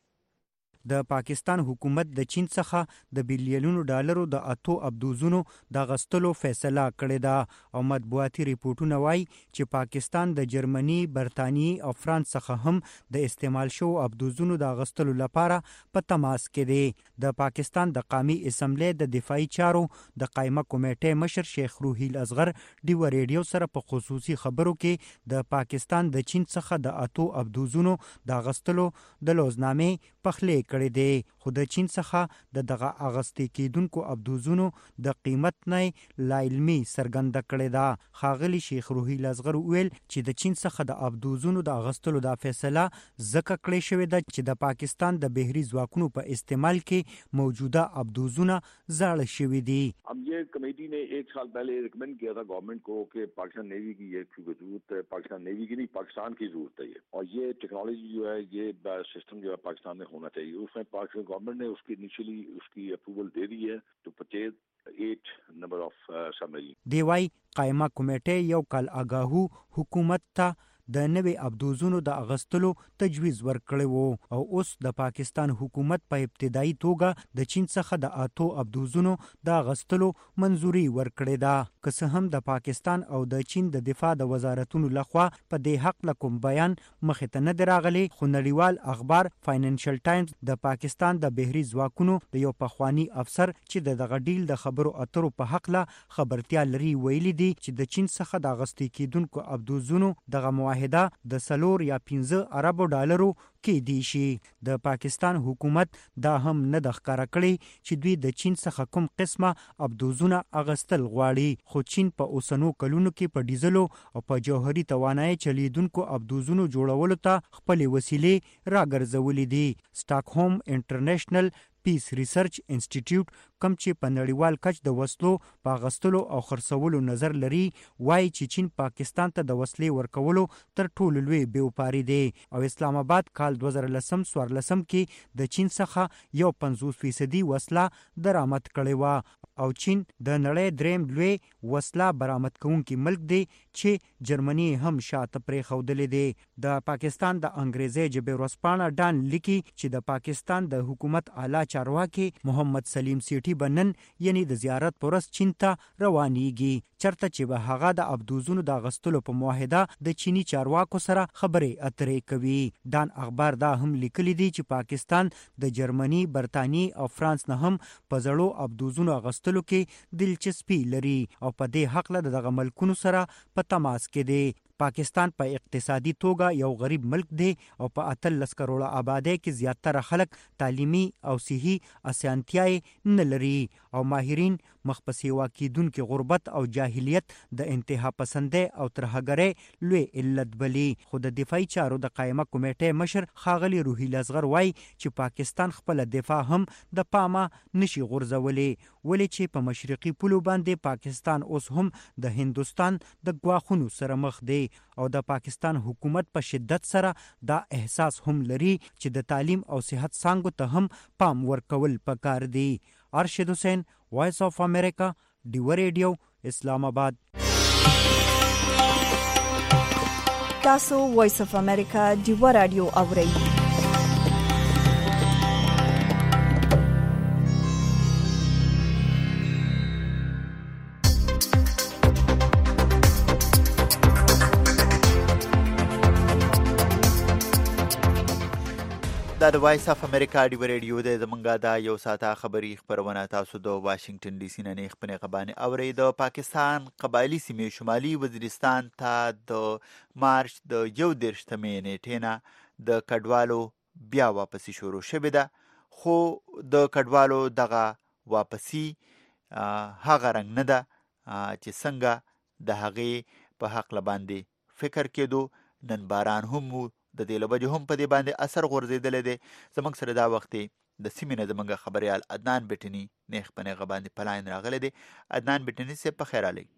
د پاکستان حکومت د چین څخه د بلیونونو ډالرو د اتو ابدوزونو د غستلو فیصله کړې ده او مطبوعاتي ریپورتونه وایي چې پاکستان د جرمني، برتانیې او فرانس څخه هم د استعمال شو ابدوزونو د غستلو لپاره په تماس کې دی. د پاکستان د قومي اسمبلی د دفاعي چارو د قائمه کمیټې مشر شیخ روحیل اصغر ډیوه ریډیو سره په خصوصي خبرو کې د پاکستان د چین څخه د اتو ابدوزونو د غستلو د لوزنامې پخلې کړی دی، خو د چین څخه د دغه اغستې کېدونکو ابدوزونو د قیمت نه لا علمي څرګنده کړې ده. ښاغلي شیخ روحیل اصغر ویل چې د چین څخه د ابدوزونو د اغستلو دا فیصله ځکه کړې شوې ده چې د پاکستان د بحري ځواکونو په استعمال کې موجوده ابدوزونه زاړه شوي دي. اب یہ کمیٹی نے ایک سال پہلے ریکمینڈ کیا تھا گورنمنٹ کو کہ پاکستان نیوی کی یہ ضرورت ہے، پاکستان نیوی کی نہیں پاکستان کی ضرورت ہے یہ، اور یہ ٹیکنالوجی جو ہے یہ سسٹم جو ہے پاکستان میں ہونا چاہیے. اس میں پاکستان گورنمنٹ نے اس کی انیشلی اس کی اپروول دے دی ہے ٹو پرچیز ایٹ نمبر آف سبمرین. دی وايي قائمه کمیټه یو کال اگاهو حکومت ته د نوې ابدوزونو د اغستلو تجویز ورکړی وو او اوس د پاکستان حکومت په ابتدایي توګه د چین څخه د اتو ابدوزونو د اغستلو منظوري ورکړې ده. که څه هم د پاکستان او د چین د دفاع د وزارتونو لخوا په دې حق لکم بیان مخې ته نه دی راغلی، خو نړیوال اخبار فاینانشل ټایمز د پاکستان د بحري ځواکونو د یو پخوانی افسر چې د دغه ډیل د خبرو اترو په حق له خبرتیا لري ویلي دي چې د چین څخه د اغستې کېدونکو ابدوزونو دغه واحده د سلور یا پنځه اربو ډالرو کې دی شي. د پاکستان حکومت دا هم نه د ښکاره کړی چې دوی د چین څخه کوم قسمه ابدوزونه اغستل غواړي، خو چین په اوسنو کلونو کې په ډیزلو او په جوهري توانایي چلیدونکو ابدوزونو جوړولو ته خپلې وسیلې راګرځولې دي. سټاکهوم انټرنیشنل پیس ریسرچ انسټیټیوټ کم چې په نړیوال کچ د وسلو په اغستلو او خرڅولو نظر لري وایي چې چین پاکستان ته د وسلې ورکولو تر ټولو لوی بیوپاري دی او اسلام آباد کال دوه زره لسم څوارلسم کې د چین څخه یو پنځوس فیصدي وسله درآمد کړې وه او چین د نړۍ دریم لوی وسله برآمد کوونکی ملک دی چې جرمني هم شاته پرېښودلې دی. د پاکستان د انګریزي ژبې ورځپاڼه ډان لیکي چې د پاکستان د حکومت اعلی چارواکي محمد سلیم سیټي بنن یعنی د زیارت پرس چین ته روانيږي، چرته چې به هغه د ابدوزونو د غستلو په مواهده د چینی چارواکو سره خبرې اترې کوي. ډان اخبار دا هم لیکلي دي چې پاکستان د جرمني، برتانیې او فرانس نه هم په زړو ابدوزونو غستلو کې دلچسپي لري او په دې حق له دغه ملکونو سره په تماس کې دي. پاکستان په پا اقتصادي توګه یو غریب ملک دی او په اتلس کروڑه آبادی کې زیاتره خلک تعلیمي او صحي اسانتیاي نه لري او ماهرین مخ په سیوا کېدونکي غربت او جاهلیت د انتها پسندۍ او ترهګرۍ لوی علت بلی. خو د دفاعي چارو د قائمه کمیټې مشر ښاغلي روحیل اصغر وایي چې پاکستان خپل دفاع هم د پامه نشي غورځولی، ولې چې په مشرقي پولو باندې پاکستان اوس هم د هندوستان د ګواښونو سره مخ دی. او د پاکستان حکومت په شدت سره دا احساس هم لري چې د تعلیم او صحت څانګو ته هم پام ورکول پکار دی. ارشد حسین، وایس اف امریکا، ډیو ریډیو، اسلام آباد. تاسو وایس اف امریکا ډیو رادیو اورئ. دا د وایس اف امریکا ډیو ریډیو د زمونږه دا یو ساعته خبري خبرونه تاسو د واشنگټن ډي سي نه نه خپل غبانې اوري. د پاکستان قبایلی سیمې شمالي وزیرستان ته د مارچ د یو دیرشتمې نیټې نه د کډوالو بیا واپسی شروع شوې ده، خو د کډوالو دغه واپسی هغه رنګ نه ده چې څنګه د هغې په حق باندې فکر کېدو. نن باران هم د دې لوجه هم په دې باندې اثر غورځېدلی دی. زموږ سره دا وخت د سیمې نه زموږ خبریال عدنان بټني نیخ په نیغه باندې په لاین راغلی دی. عدنان بټني صاحب په خیر راغلی.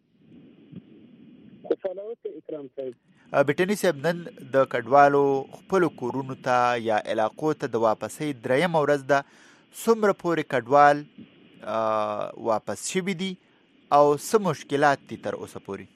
بټني صاحب، نن د کډوالو خپلو کورونو ته یا علاقو ته د واپسۍ درېیمه ورځ ده. څومره پورې کډوال واپس شوي دي او څه مشکلات دي تر اوسه پورې؟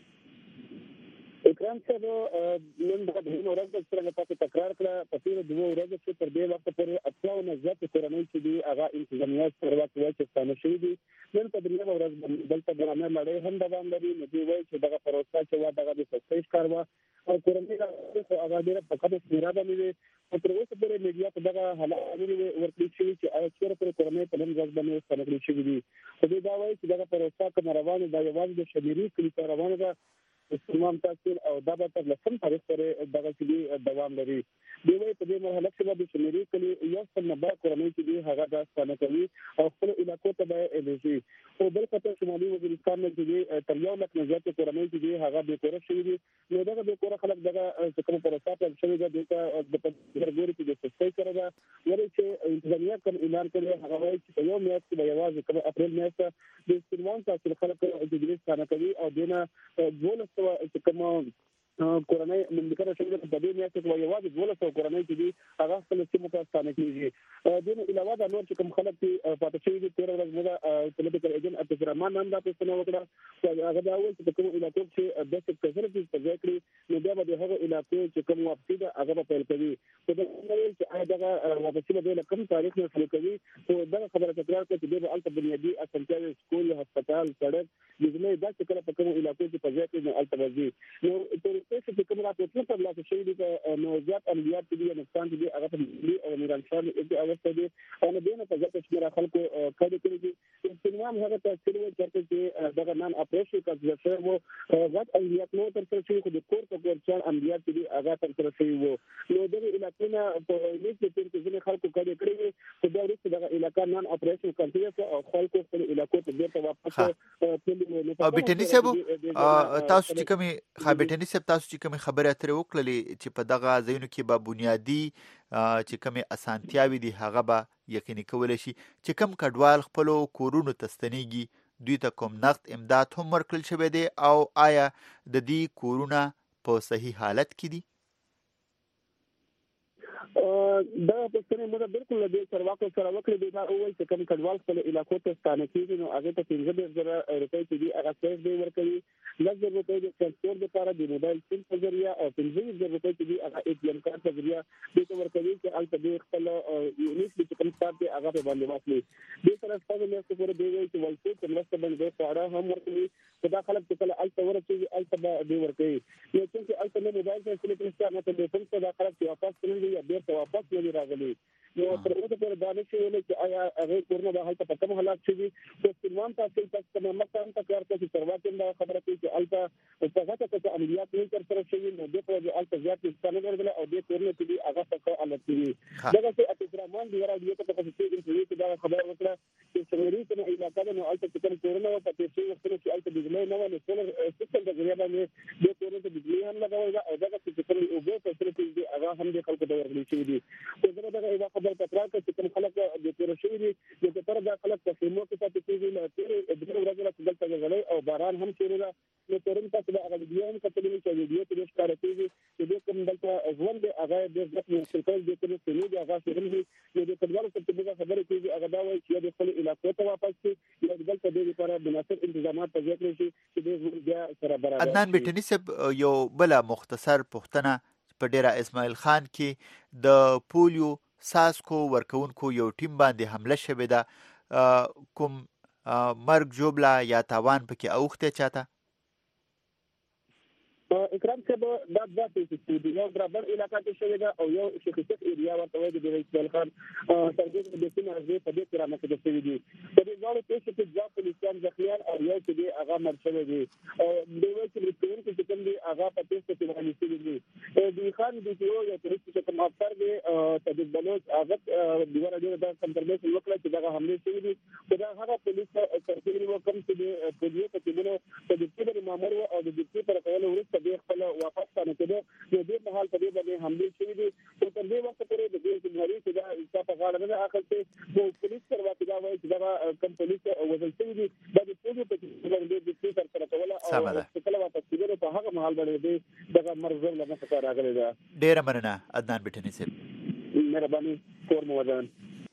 اکرام صاحب، نن د دې ورځ د څرنګه تاسو تکرار کړه په تیر دوه ورځې کې تر دې وخت پورې اتلو نه زیات کورنۍ چې دي هغه انتظامیه سره واقعي چې ستانه شوي دي. نن په دې ورځ دلته درانه لړۍ هم دوام لري. نو دوی وایي چې دغه پروسه چې وا دغه د سستۍ کار و او کورنۍ خو هغه ډېره په کډه سمیرا باندې او تر اوسه پورې میډیا په دغه حالات ورکړي شوي چې هغه چیرې پر کورنۍ په نن ورځ باندې ستانه شوي دي. خو دوی دا وایي چې دغه پروسه کوم روانه ده، یوازې د شمیري کلیته روانه ده. استعمام تاثیر او دا به تر لسم تاریخ پورې دغه چې دوام لري. دوی وایي په دې مرحله کې د شمیري کلي یو سل نبه کورنۍ چې دي هغه دا ستانه کوي او خپل علاقو ته به الوزي. او بل خطر شمالي وزیرستان نه چې تر یو لک نه زیات کورنۍ چې دي هغه بې کوره شوي دي. نو دغه بې کوره خلک دغه کوم پروسه پیل شوې ده دلته د پرګوري کې د سستۍ سره ده. ولې چې انتظامیه کوم اعلان کړی هغه وایي چې په یو میاشت کې به یوازې کوم اپریل میاشت د استعمال تاثیر خلک چې دې ستانه کوي او دینه دولس چې کوم کورنۍ مملکت شوی په دې میاشت کې یوازې دولس کورنۍ چې دي هغه خپل سیمو ته ستانه کیږي. دین علاوه د نور چې کوم خلک چې پاتې شوي دي تیر ورځ موږ پولیټیکل ایجنټ عبد الرحمن هم دا پوښتنه وکړه. هغه دا وایي چې کوم علاقو چې بیسیک فیسیلیټیز په ځای کړي نو بیا به د هغه علاقو چې کوم واپسی ده هغه به پیل کوي. خو دا وایي چې دغه واپسی به د کوم تاریخ نه شروع کوي. خو دغه خبره تکرار کړي چې د الته بنیادي اسانتیاوې سکول، هسپتال، سړک، بجلی دا چې کله په کوم علاقو کې په ځای کې نو الته وځي. نو چې کوم راپورټونه په لاس شوي دي نو زیات عملیات دي نقصان دي هغه په ملي او میرانشار کې اوسته دي او نه دینه په ځکه چې خلکو کړي کړي دي. استعمام هغه تاثیر ورکړي چې دغه نن اپریشن کړي چې وو غټ عملیات نو تر څو چې د کور په کور چې عملیات دي هغه تر څو شوي وو. نو دغه علاقونه په لیست کې چې خلکو کړي کړي په دا وروسته دغه علاقې نن اپریشن کړي او خلکو خپل علاقو ته بیرته واپس او بټني صاحب تاسو چې کومي خابټني صاحب تاسو چې کومي خبره اترې وکړلې چې په دغه ځایونو کې به بنیادي چې کومې اسانتیاوې دي هغه به یقیني کولی شي چې کوم کډوال خپلو کورونو ته ستنېږي دوی ته کوم نقد امداد هم ورکړل شوی دی او آیا د دې کورونه په صحیح حالت کې دي؟ دا پښتنه موږ بالکل د سرواکو سره وکړې دی. دا اول چې کوم کډوال خپل علاقو ته ستانه کیږي نو هغه ته پنځه زره روپۍ چې دي هغه څه دی ورکوي. لږ زر روپۍ د ترانسپورت لپاره د موبایل سیم په ذریعہ او پنځه زره روپۍ چې دي هغه ای ټي ایم کارت په ذریعہ دې ورکوي چې البته د خپل یونیټ چې کوم ستارت هغه په باندې واخلي. د سره ستاسو له څخه ور دی چې ولته چې مرسته باندې پاړه هم ورکوي. دا خلک چې کله البته ورته البته دی ورکوي. یو چې البته نه موبایل فیسیلیټي شته نه ټلیفون څخه دا خلک چې واپس کړي یا بیرته واپس نه راغلي. نو تر اوسه پورې دا نشي ویل چې آیا هغه کورونه به هلته په کوم حالات کې دي. خو استعمال تاسو ته کوم مکان ته کار کوي چې سرواتین دا خبره کوي چې البته په هغه ته چې عملیات نه تر سره شوي نو د په البته زیات ستنه ورغله او د کورونه چې دي هغه څه حالت دي. دا چې اتفرمان دی راځي ته په څه چې دا خبره وکړه چې سمري ته علاقې نو البته کوم کورونه په تاسو وخت کې البته بجلی نه ونه سولر سیستم د ذریعہ باندې د کورونو ته بجلی هم لګول او دا چې کوم او به فیسیلیټیز دي هغه هم د خلکو د ورغلي شوي دي. دا دغه یو خبر تکرار کړي چې کوم خلک د تیر شوي دي د تر دا خلک په سیمو کې پاتې کېږي. د تیر د ورځې له دلته غلې او باران هم شروع ده نو ترن تاسو د هغه ویډیو هم کتلې چې ویډیو کې ښکاره کیږي چې د کوم دلته ژوند هغه د ځکه چې کله د کوم څه نه هغه څنګه دی د کډوالو څخه په خبره کې هغه دا وایي چې د خپل علاقې ته واپس شي یا دلته د لپاره مناسب تنظیمات په ځای کې چې د بیا سره برابر عدنان بټنی صاحب یو بل مختصر پوښتنه په ډیره اسماعیل خان کې د پولیو ساسکو ورکونکو یو ټیم باندې حمله شوې ده کوم مرګ جوړلا یا تاوان پکې اوخته چاته اکرام صاحب دا داسې چې یو برابر علاقې کې شوی دا او یو شخصیت ایریا ورته وایي د اسماعیل خان ترجیح د سیمه ارزه په دې کرامت کې شوی دی په دې ډول کې چې ځا پولیسان ځخیان او یو چې هغه مرشوي دي او د وایي چې ریټین کې کوم دی هغه په تاسو کې باندې شوی دی د خان د یو یو چې کوم افسر دی تدبیر بلوچ هغه دیوار ډیر د کنټرول وکړه چې دا حمله شوی دی دا هغه پولیس سرکري وکم چې د پولیس په تیمونو د دې په مامور او د دې پر کولو ورسته د خپل واپس ستنه کېده د دې په حال په دې باندې حمله شوې دي او تر دې وخت پورې د دې جمهوریت چې دا ایسا په غاړه نه اخل ته د پولیس سره واقع دا وایي چې دا کم پولیس وزل شوی دي د دې ټول په باندې د دې سر سره کوله او کله واپس کېده په هغه محل باندې دغه مرزر لږه څه راغلی دا ډېر مننه عدنان بټنی صاحب مهرباني کور مو ودان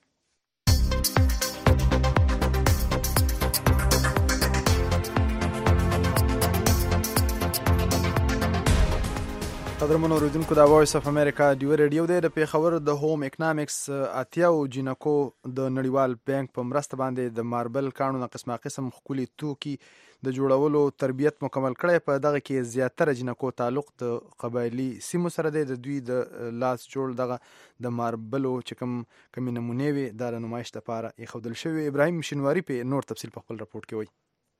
قدرمنو اوریدونکو د وایس اف امریکا ډیو ریډیو دی د پیښور د هوم اکنامکس اتیاو جنکو د نړیوال بانک په مرسته باندې د ماربل کانونه قسمه قسم خولي توکي د جوړولو تربیت مکمل کړي په دغه کې زیاتره جنکو تعلق د قبایلی سیمو سره دی د دوی د لاس جوړ دغه د ماربلو چې کوم کوم نمونه وي د نمایش لپاره یې خودل شوی ابراهیم شینواری په نور تفصیل په خپل راپورټ کې وایي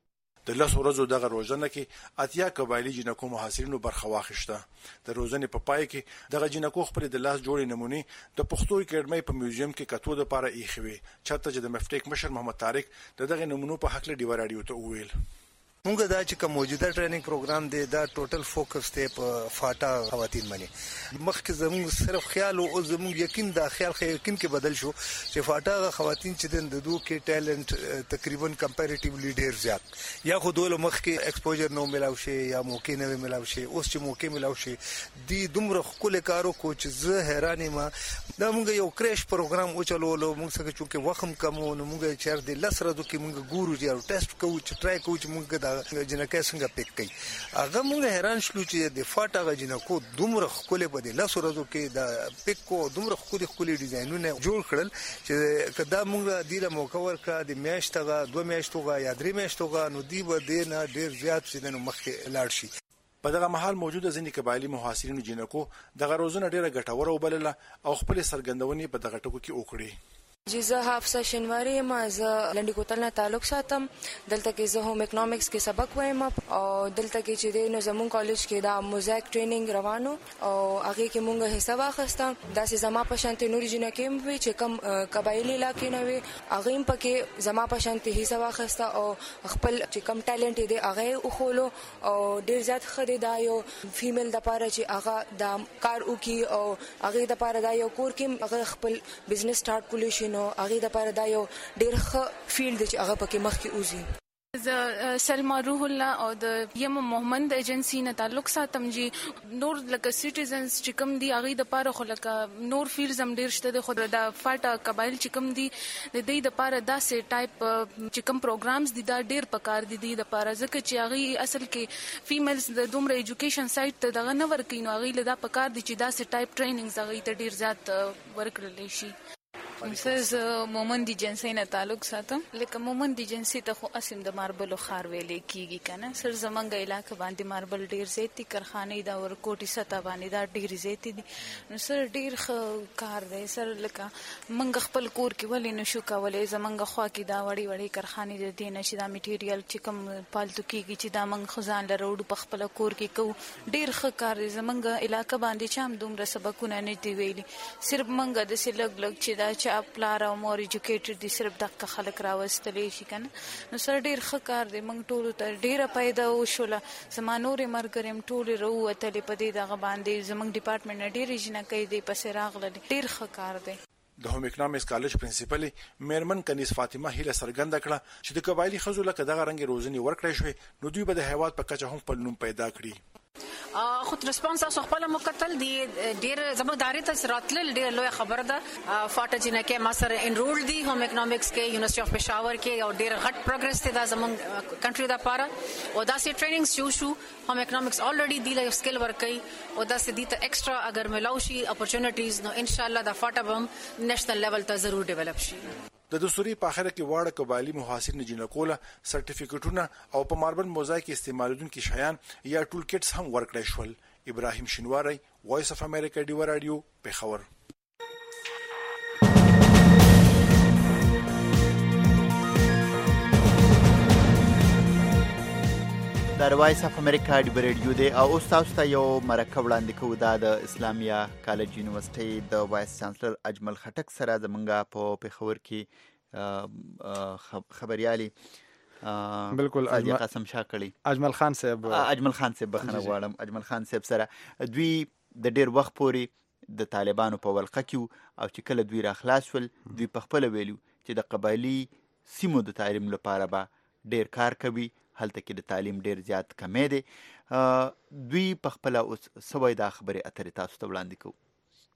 د لس ورځو دغه روزنه کې اتیا قبایلی جنکو محاصرینو برخه واخیسته د روزنې په پای کې دغه جنکو خپل د لاس جوړې نمونه د پښتو اکیډمۍ په میوزیم کې کتو د لپاره ایښوي چاته چې د مفتیک مشر محمد طارق دغه نمونه په حق له ډیو رادیو ته وویل مونږ دا چې کوم موجوده ټریننګ پروګرام دی دا ټوټل فوکس دی په فاټا خواتین باندې مخکې زموږ صرف خیال او زموږ یقین دا خیال خو یقین کې بدل شو چې فاټا خواتین چې د دوه کې ټیلنت تقریبا کمپیریټیولی ډیر زیات یا خو دوله مخکې ایکسپوجر نو ملاو شي یا موقع نه ملاو شي اوس چې موقع ملاو شي دی دومره خپل کارو کو چې زه حیرانې ما دا مونږ یو کریش پروګرام او چلولو مونږ څنګه چې وخم کم نو مونږ چیر دی لس ورځې کې مونږ ګورو چې ټیسټ کوو چې ټرای کوو چې مونږ جنکه څنګه پک کوي هغه موږ حیران شلو چې د فاټا جنکو دومره خپل په دې لاسو ورځو کې د پک کو دومره خپل خپل ډیزاینونه جوړ کړل چې کدا موږ د دې موقع ورکا د میاشتغه دوه میاشتوغه یا درې میاشتوغه نو دی به د نه ډیر زیات چې نو مخکې لاړ شي په دغه محل موجوده ځینې قبایلی محاصرینو جنکو دغه روزنه ډیره ګټوره وبلله او خپل سرګندونې په دغه ټکو کې وکړي جی زه حافظه شینواری یم زه لنډی کوتل نه تعلق ساتم دلته کې زه هوم اکنامکس کې سبق وایم او دلته کې چې د نو زمون کالج کې دا موزایک ټریننګ روانو او هغه کې مونږ حصہ واخیسته دا چې زما په شانتي نوري جنکې هم وي چې کم قبایلی علاقې نه وي هغه هم پکې زما په شانتي حصہ واخیسته او خپل چې کم ټالنت دی هغه وخولو او ډیر زیات خدي دا یو فیمیل د پاره چې هغه د کار وکي او هغه د پاره دا یو کور کې هغه خپل بزنس سٹارټ کولی شي نو هغه د پاره دا یو ډیر ښه فیلډ چې هغه پکې مخکې اوزي ز سلما روح الله او د یم محمد ایجنسی نه تعلق ساتم جی نور لکه سټیزنز چې کوم دی هغه د پاره خو لکه نور فیلډز هم ډیر شته د خو د فاټا قبایل چې کوم دی د دې د پاره داسې ټایپ چې کوم پروګرامز دي دا ډیر پکار دي د پاره ځکه چې هغه اصل کې فیمیلز د دومره ایجوکیشن سایت ته دغه نه ورکې نو هغه لدا پکار دي چې داسې ټایپ ټریننګز هغه ته ډیر زیات ورکړل شي زه مومند ایجنسی نه تعلق ساتم لکه مومند ایجنسی ته خو اسیم د ماربل خار ویلې کیږي کنه سر زمنګ علاقې باندې ماربل ډیر زیاتی کارخانه دا ور کوټی ستا باندې دا ډیر زیاتی دي نو سر ډیر کار دی سر لکه منګ خپل کور کې ولې نشو کولای زمنګ خوا کې دا وړي وړي کارخانه دي نشي دا میټیریل چې کوم پالتو کیږي چې دا منګ خزان لروډ په خپل کور کې کو ډیر ښه کار دی زمنګ علاقې باندې چم دومره سبقونه نه دی ویلي صرف منګ د سلګ لګ چې دا چې پلار او مور ایجوکیټډ دي صرف دغه خلک راوستلې شي کنه نو سر ډیر ښه کار دی موږ ټول ته ډیره پیدا وشوله زمانوري مرګرم ټول وروتلې په دې دغه باندې زموږ ډپارټمنټ ډیر جنہ کوي دی پسې راغله ډیر ښه کار دی د هوم اکونومکس کالج پرنسپل میرمن کنیز فاطمه هیله سرګند کړه چې د قبایلی خزو لکه دغه رنګ روزنی ورکړې شوې نو دوی به د هیواد په کچه هم خپل نوم پیدا کړي. خود ریسپانس تاسو خپل مکتل دی ډیر زموږداري ته راتل ډیر لوی خبر ده. فاټه جنہ کې ما سره انرول دي هوم اکونومکس کې یونیورسيټي اف پېښور کې او ډیر غټ پروګرس ته دا زموږ کنټري دا پاره او دا سي ټریننګز شو شو هوم اکونومکس অলریډي دی له سکل ورکې او دا سي دي ته ایکسترا اگر ملاو شي اپورچونټیز نو ان شاء الله دا فاټه بم نېشنل لیول ته ضرور ډیولپ شي. د دستوري په اخر کې واړه قبایلی محاصر نه جنکوله سرټیفیکټونه او په ماربل موزای کې استعمالونکو شیان یا ټول کټس هم ورکړی شول. ابراهیم شینواری، وایس اف امریکا، ډیو رادیو، پېښور. د وایس اف امریکا ډیو رادیو دی او اوس تاسو ته یو مرکه وړاندې کوو دا د اسلامیه کالج یونیورسيټي د وایس چانسلر اجمل خټک سره زمونږ په پېښور کې خبريالي بالکل اجمل قسم شاکړي اجمل خان صاحب اجمل خان صاحب بخنه غواړم اجمل خان صاحب سره دوی د ډیر وخت پورې د طالبانو په ولقه کې او چې کله دوی را خلاص ول دوی په خپل ویلو چې د قبایلی سیمو د تعلیم لپاره به ډیر کار کوي هلته کې د تعلیم ډیر زیات کمی دی. دوی په خپل اوس سوي دا خبره اترې تاسو ته وړاندې کوو.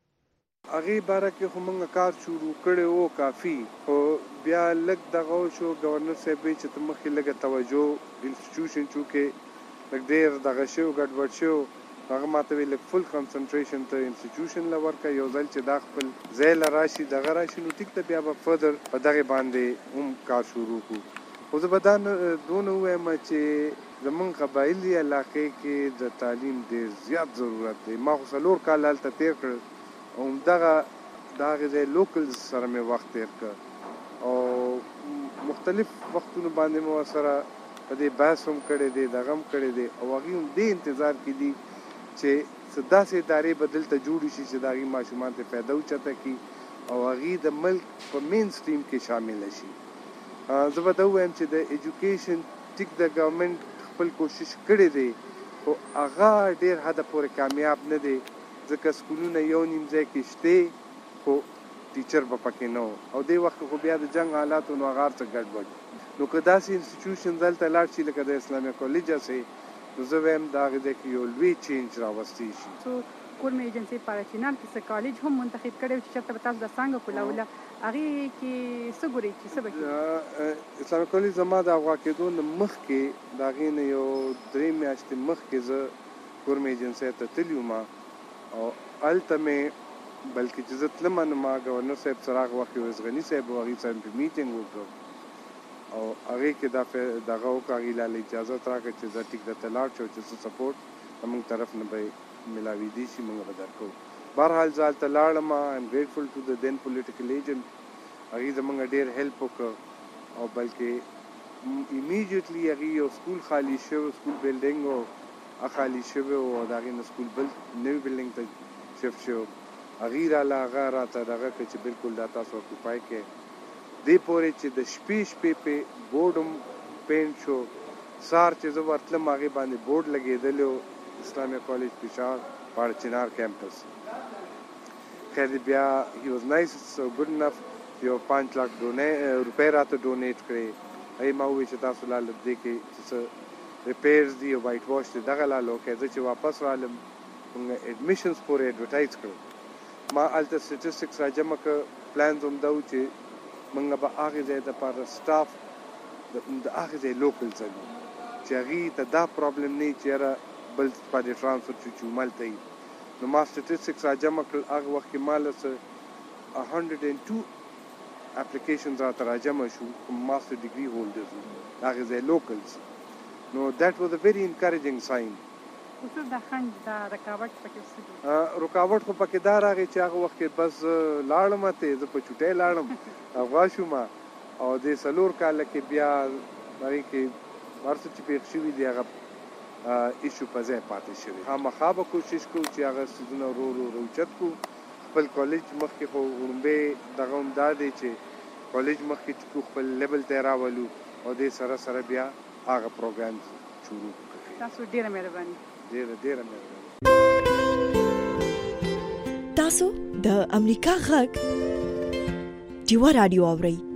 هغه باره کې خو موږ کار شروع کړی او کافي او بیا لږ دغه شو گورنر صاحب چې ته مخکې لږه توجه انسټیټیوشن چونکې لږ ډېر دغه شو ګډوډ شو هغه ماته وی لږ فل کنسنټریشن ته انسټیټیوشن لا ورکه یو ځل چې دا خپل ځای لا راشي دغه راشي نو ټیک ته بیا به فردر په دغه باندې هم کار شروع کړو. خو زه به دا دونه ووایم چې زمونږ قبایلي علاقې کې د تعلیم ډېر زیات ضرورت دی. ما خو څلور کال هلته تېر کړل او همدغه د هغې ځای لوکلز سره مې وخت تېر کړ او مختلف وختونو باندې مې ورسره په دې بحث هم کړی دی دغه هم کړی دی او هغوی هم دې انتظار کې دي چې څه داسې ادارې به دلته جوړې شي چې د هغوی ماشومان ته فایده اوچته کړي او هغوی د ملک په مین سټریم کې شامله شي. زه به دا ووایم چې د ایجوکیشن ټیک د ګورنمنټ خپل کوشش کړی دی خو هغه ډېر حده پورې کامیاب نه دی ځکه سکولونه یو نیم ځای کې شته خو ټیچر به پکې نه او دې وخت خو بیا د جنګ حالاتو نو هغه هر څه ګډوډ نو که داسې انسټیټیوشن دلته لاړ شي لکه د اسلامیه کالج هسې نو زه وایم د هغې ځای کې یو لوی چینج راوستی شي. کورم ایجنسی پاراچینال کې څه کالج هم منتخب کړی چې چېرته به تاسو د څانګه کولاوله هغې کې څه ګورئ چې څه به کېږي؟ اسلامیه کالج زما د اغوا کېدو نه مخکې د هغې نه یو درې میاشتې مخکې زه کورم ایجنسی ته تللی وم او هلته مې بلکې چې زه تلم نو ما ګورنر صاحب سره هغه وخت یو غني صاحب او هغې سره مې میټینګ وکړ او هغې کې دا دغه وکړه هغې لاله اجازت راکړه چې زه ټیک درته لاړ شو چې څه سپورټ زموږ طرف نه به ملاویدی شي موږ به درکوو. بهرحال زه هلته لاړم ایم ګریټفل ټو د دین پولیټیکل ایجنټ هغې زموږ ډېر هیلپ وکړ او بلکې ایمیډیټلی هغې یو سکول خالي شوی سکول بلډینګ او خالي شوی او د هغې نه سکول بل نوي بلډینګ ته شفټ شو هغې راله هغه راته دغه کړه چې بلکل دا تاسو اکوپای کړئ دې پورې چې د شپې شپې پې بورډ هم پینټ شو سهار چې زه ورتلم هغې باندې بورډ لګېدلی و اسلامیه کالج پېښور پاړه چنار کیمپس. خیر بیا هی واز نایس ګډ انف یو پانچ لاک روپۍ راته ډونیټ کړې هغې ما وویل چې تاسو لاله دې کې چې څه ریپیرز دي او وایټ واش دي دغه لاله وکړئ زه چې واپس رالم موږ ایډمیشنز پورې ایډورټایز کړل ما هلته سټیټسټکس را جمع کړه پلانز هم دا و چې موږ به هغې ځای دپاره سټاف د هغې ځای لوکلز وي چې هغې ته دا پرابلم نه وي چې یاره بل باندې ټرانسفر شو چې همالته وي نو ما سټیټسټکس را جمع کړل هغه وخت کې ما له څه هنډرډ اینډ ټو اپلیکیشنز راته را جمع شو ماسټر ډګري هولډرز د هغې ځای لوکلز نو دیټ واز ا ویری انکریجنګ ساین. رکاوټ خو پکې دا راغی چې هغه وخت کې بس لاړم ته زه په چوټۍ لاړم افغا شوم او د څلور کاله کې بیا هغې کې هر څه چې پېښ شوي دي هغه ایشو په ځای پاتې شوی خامخا به کوشش کوو چې هغه څیزونه ورو ورو راوچت کړو. خپل کالج مخکې خو وړومبی دغه هم دا دی چې کالج مخکې چې کوو خپل لیبل ته یې راولو او دې سره سره بیا هغه پروګرام شروع کړو. تاسو ډېره مهرباني. ډېره ډېره مهرباني. تاسو د امریکا غږ ډیوا رادیو اورئ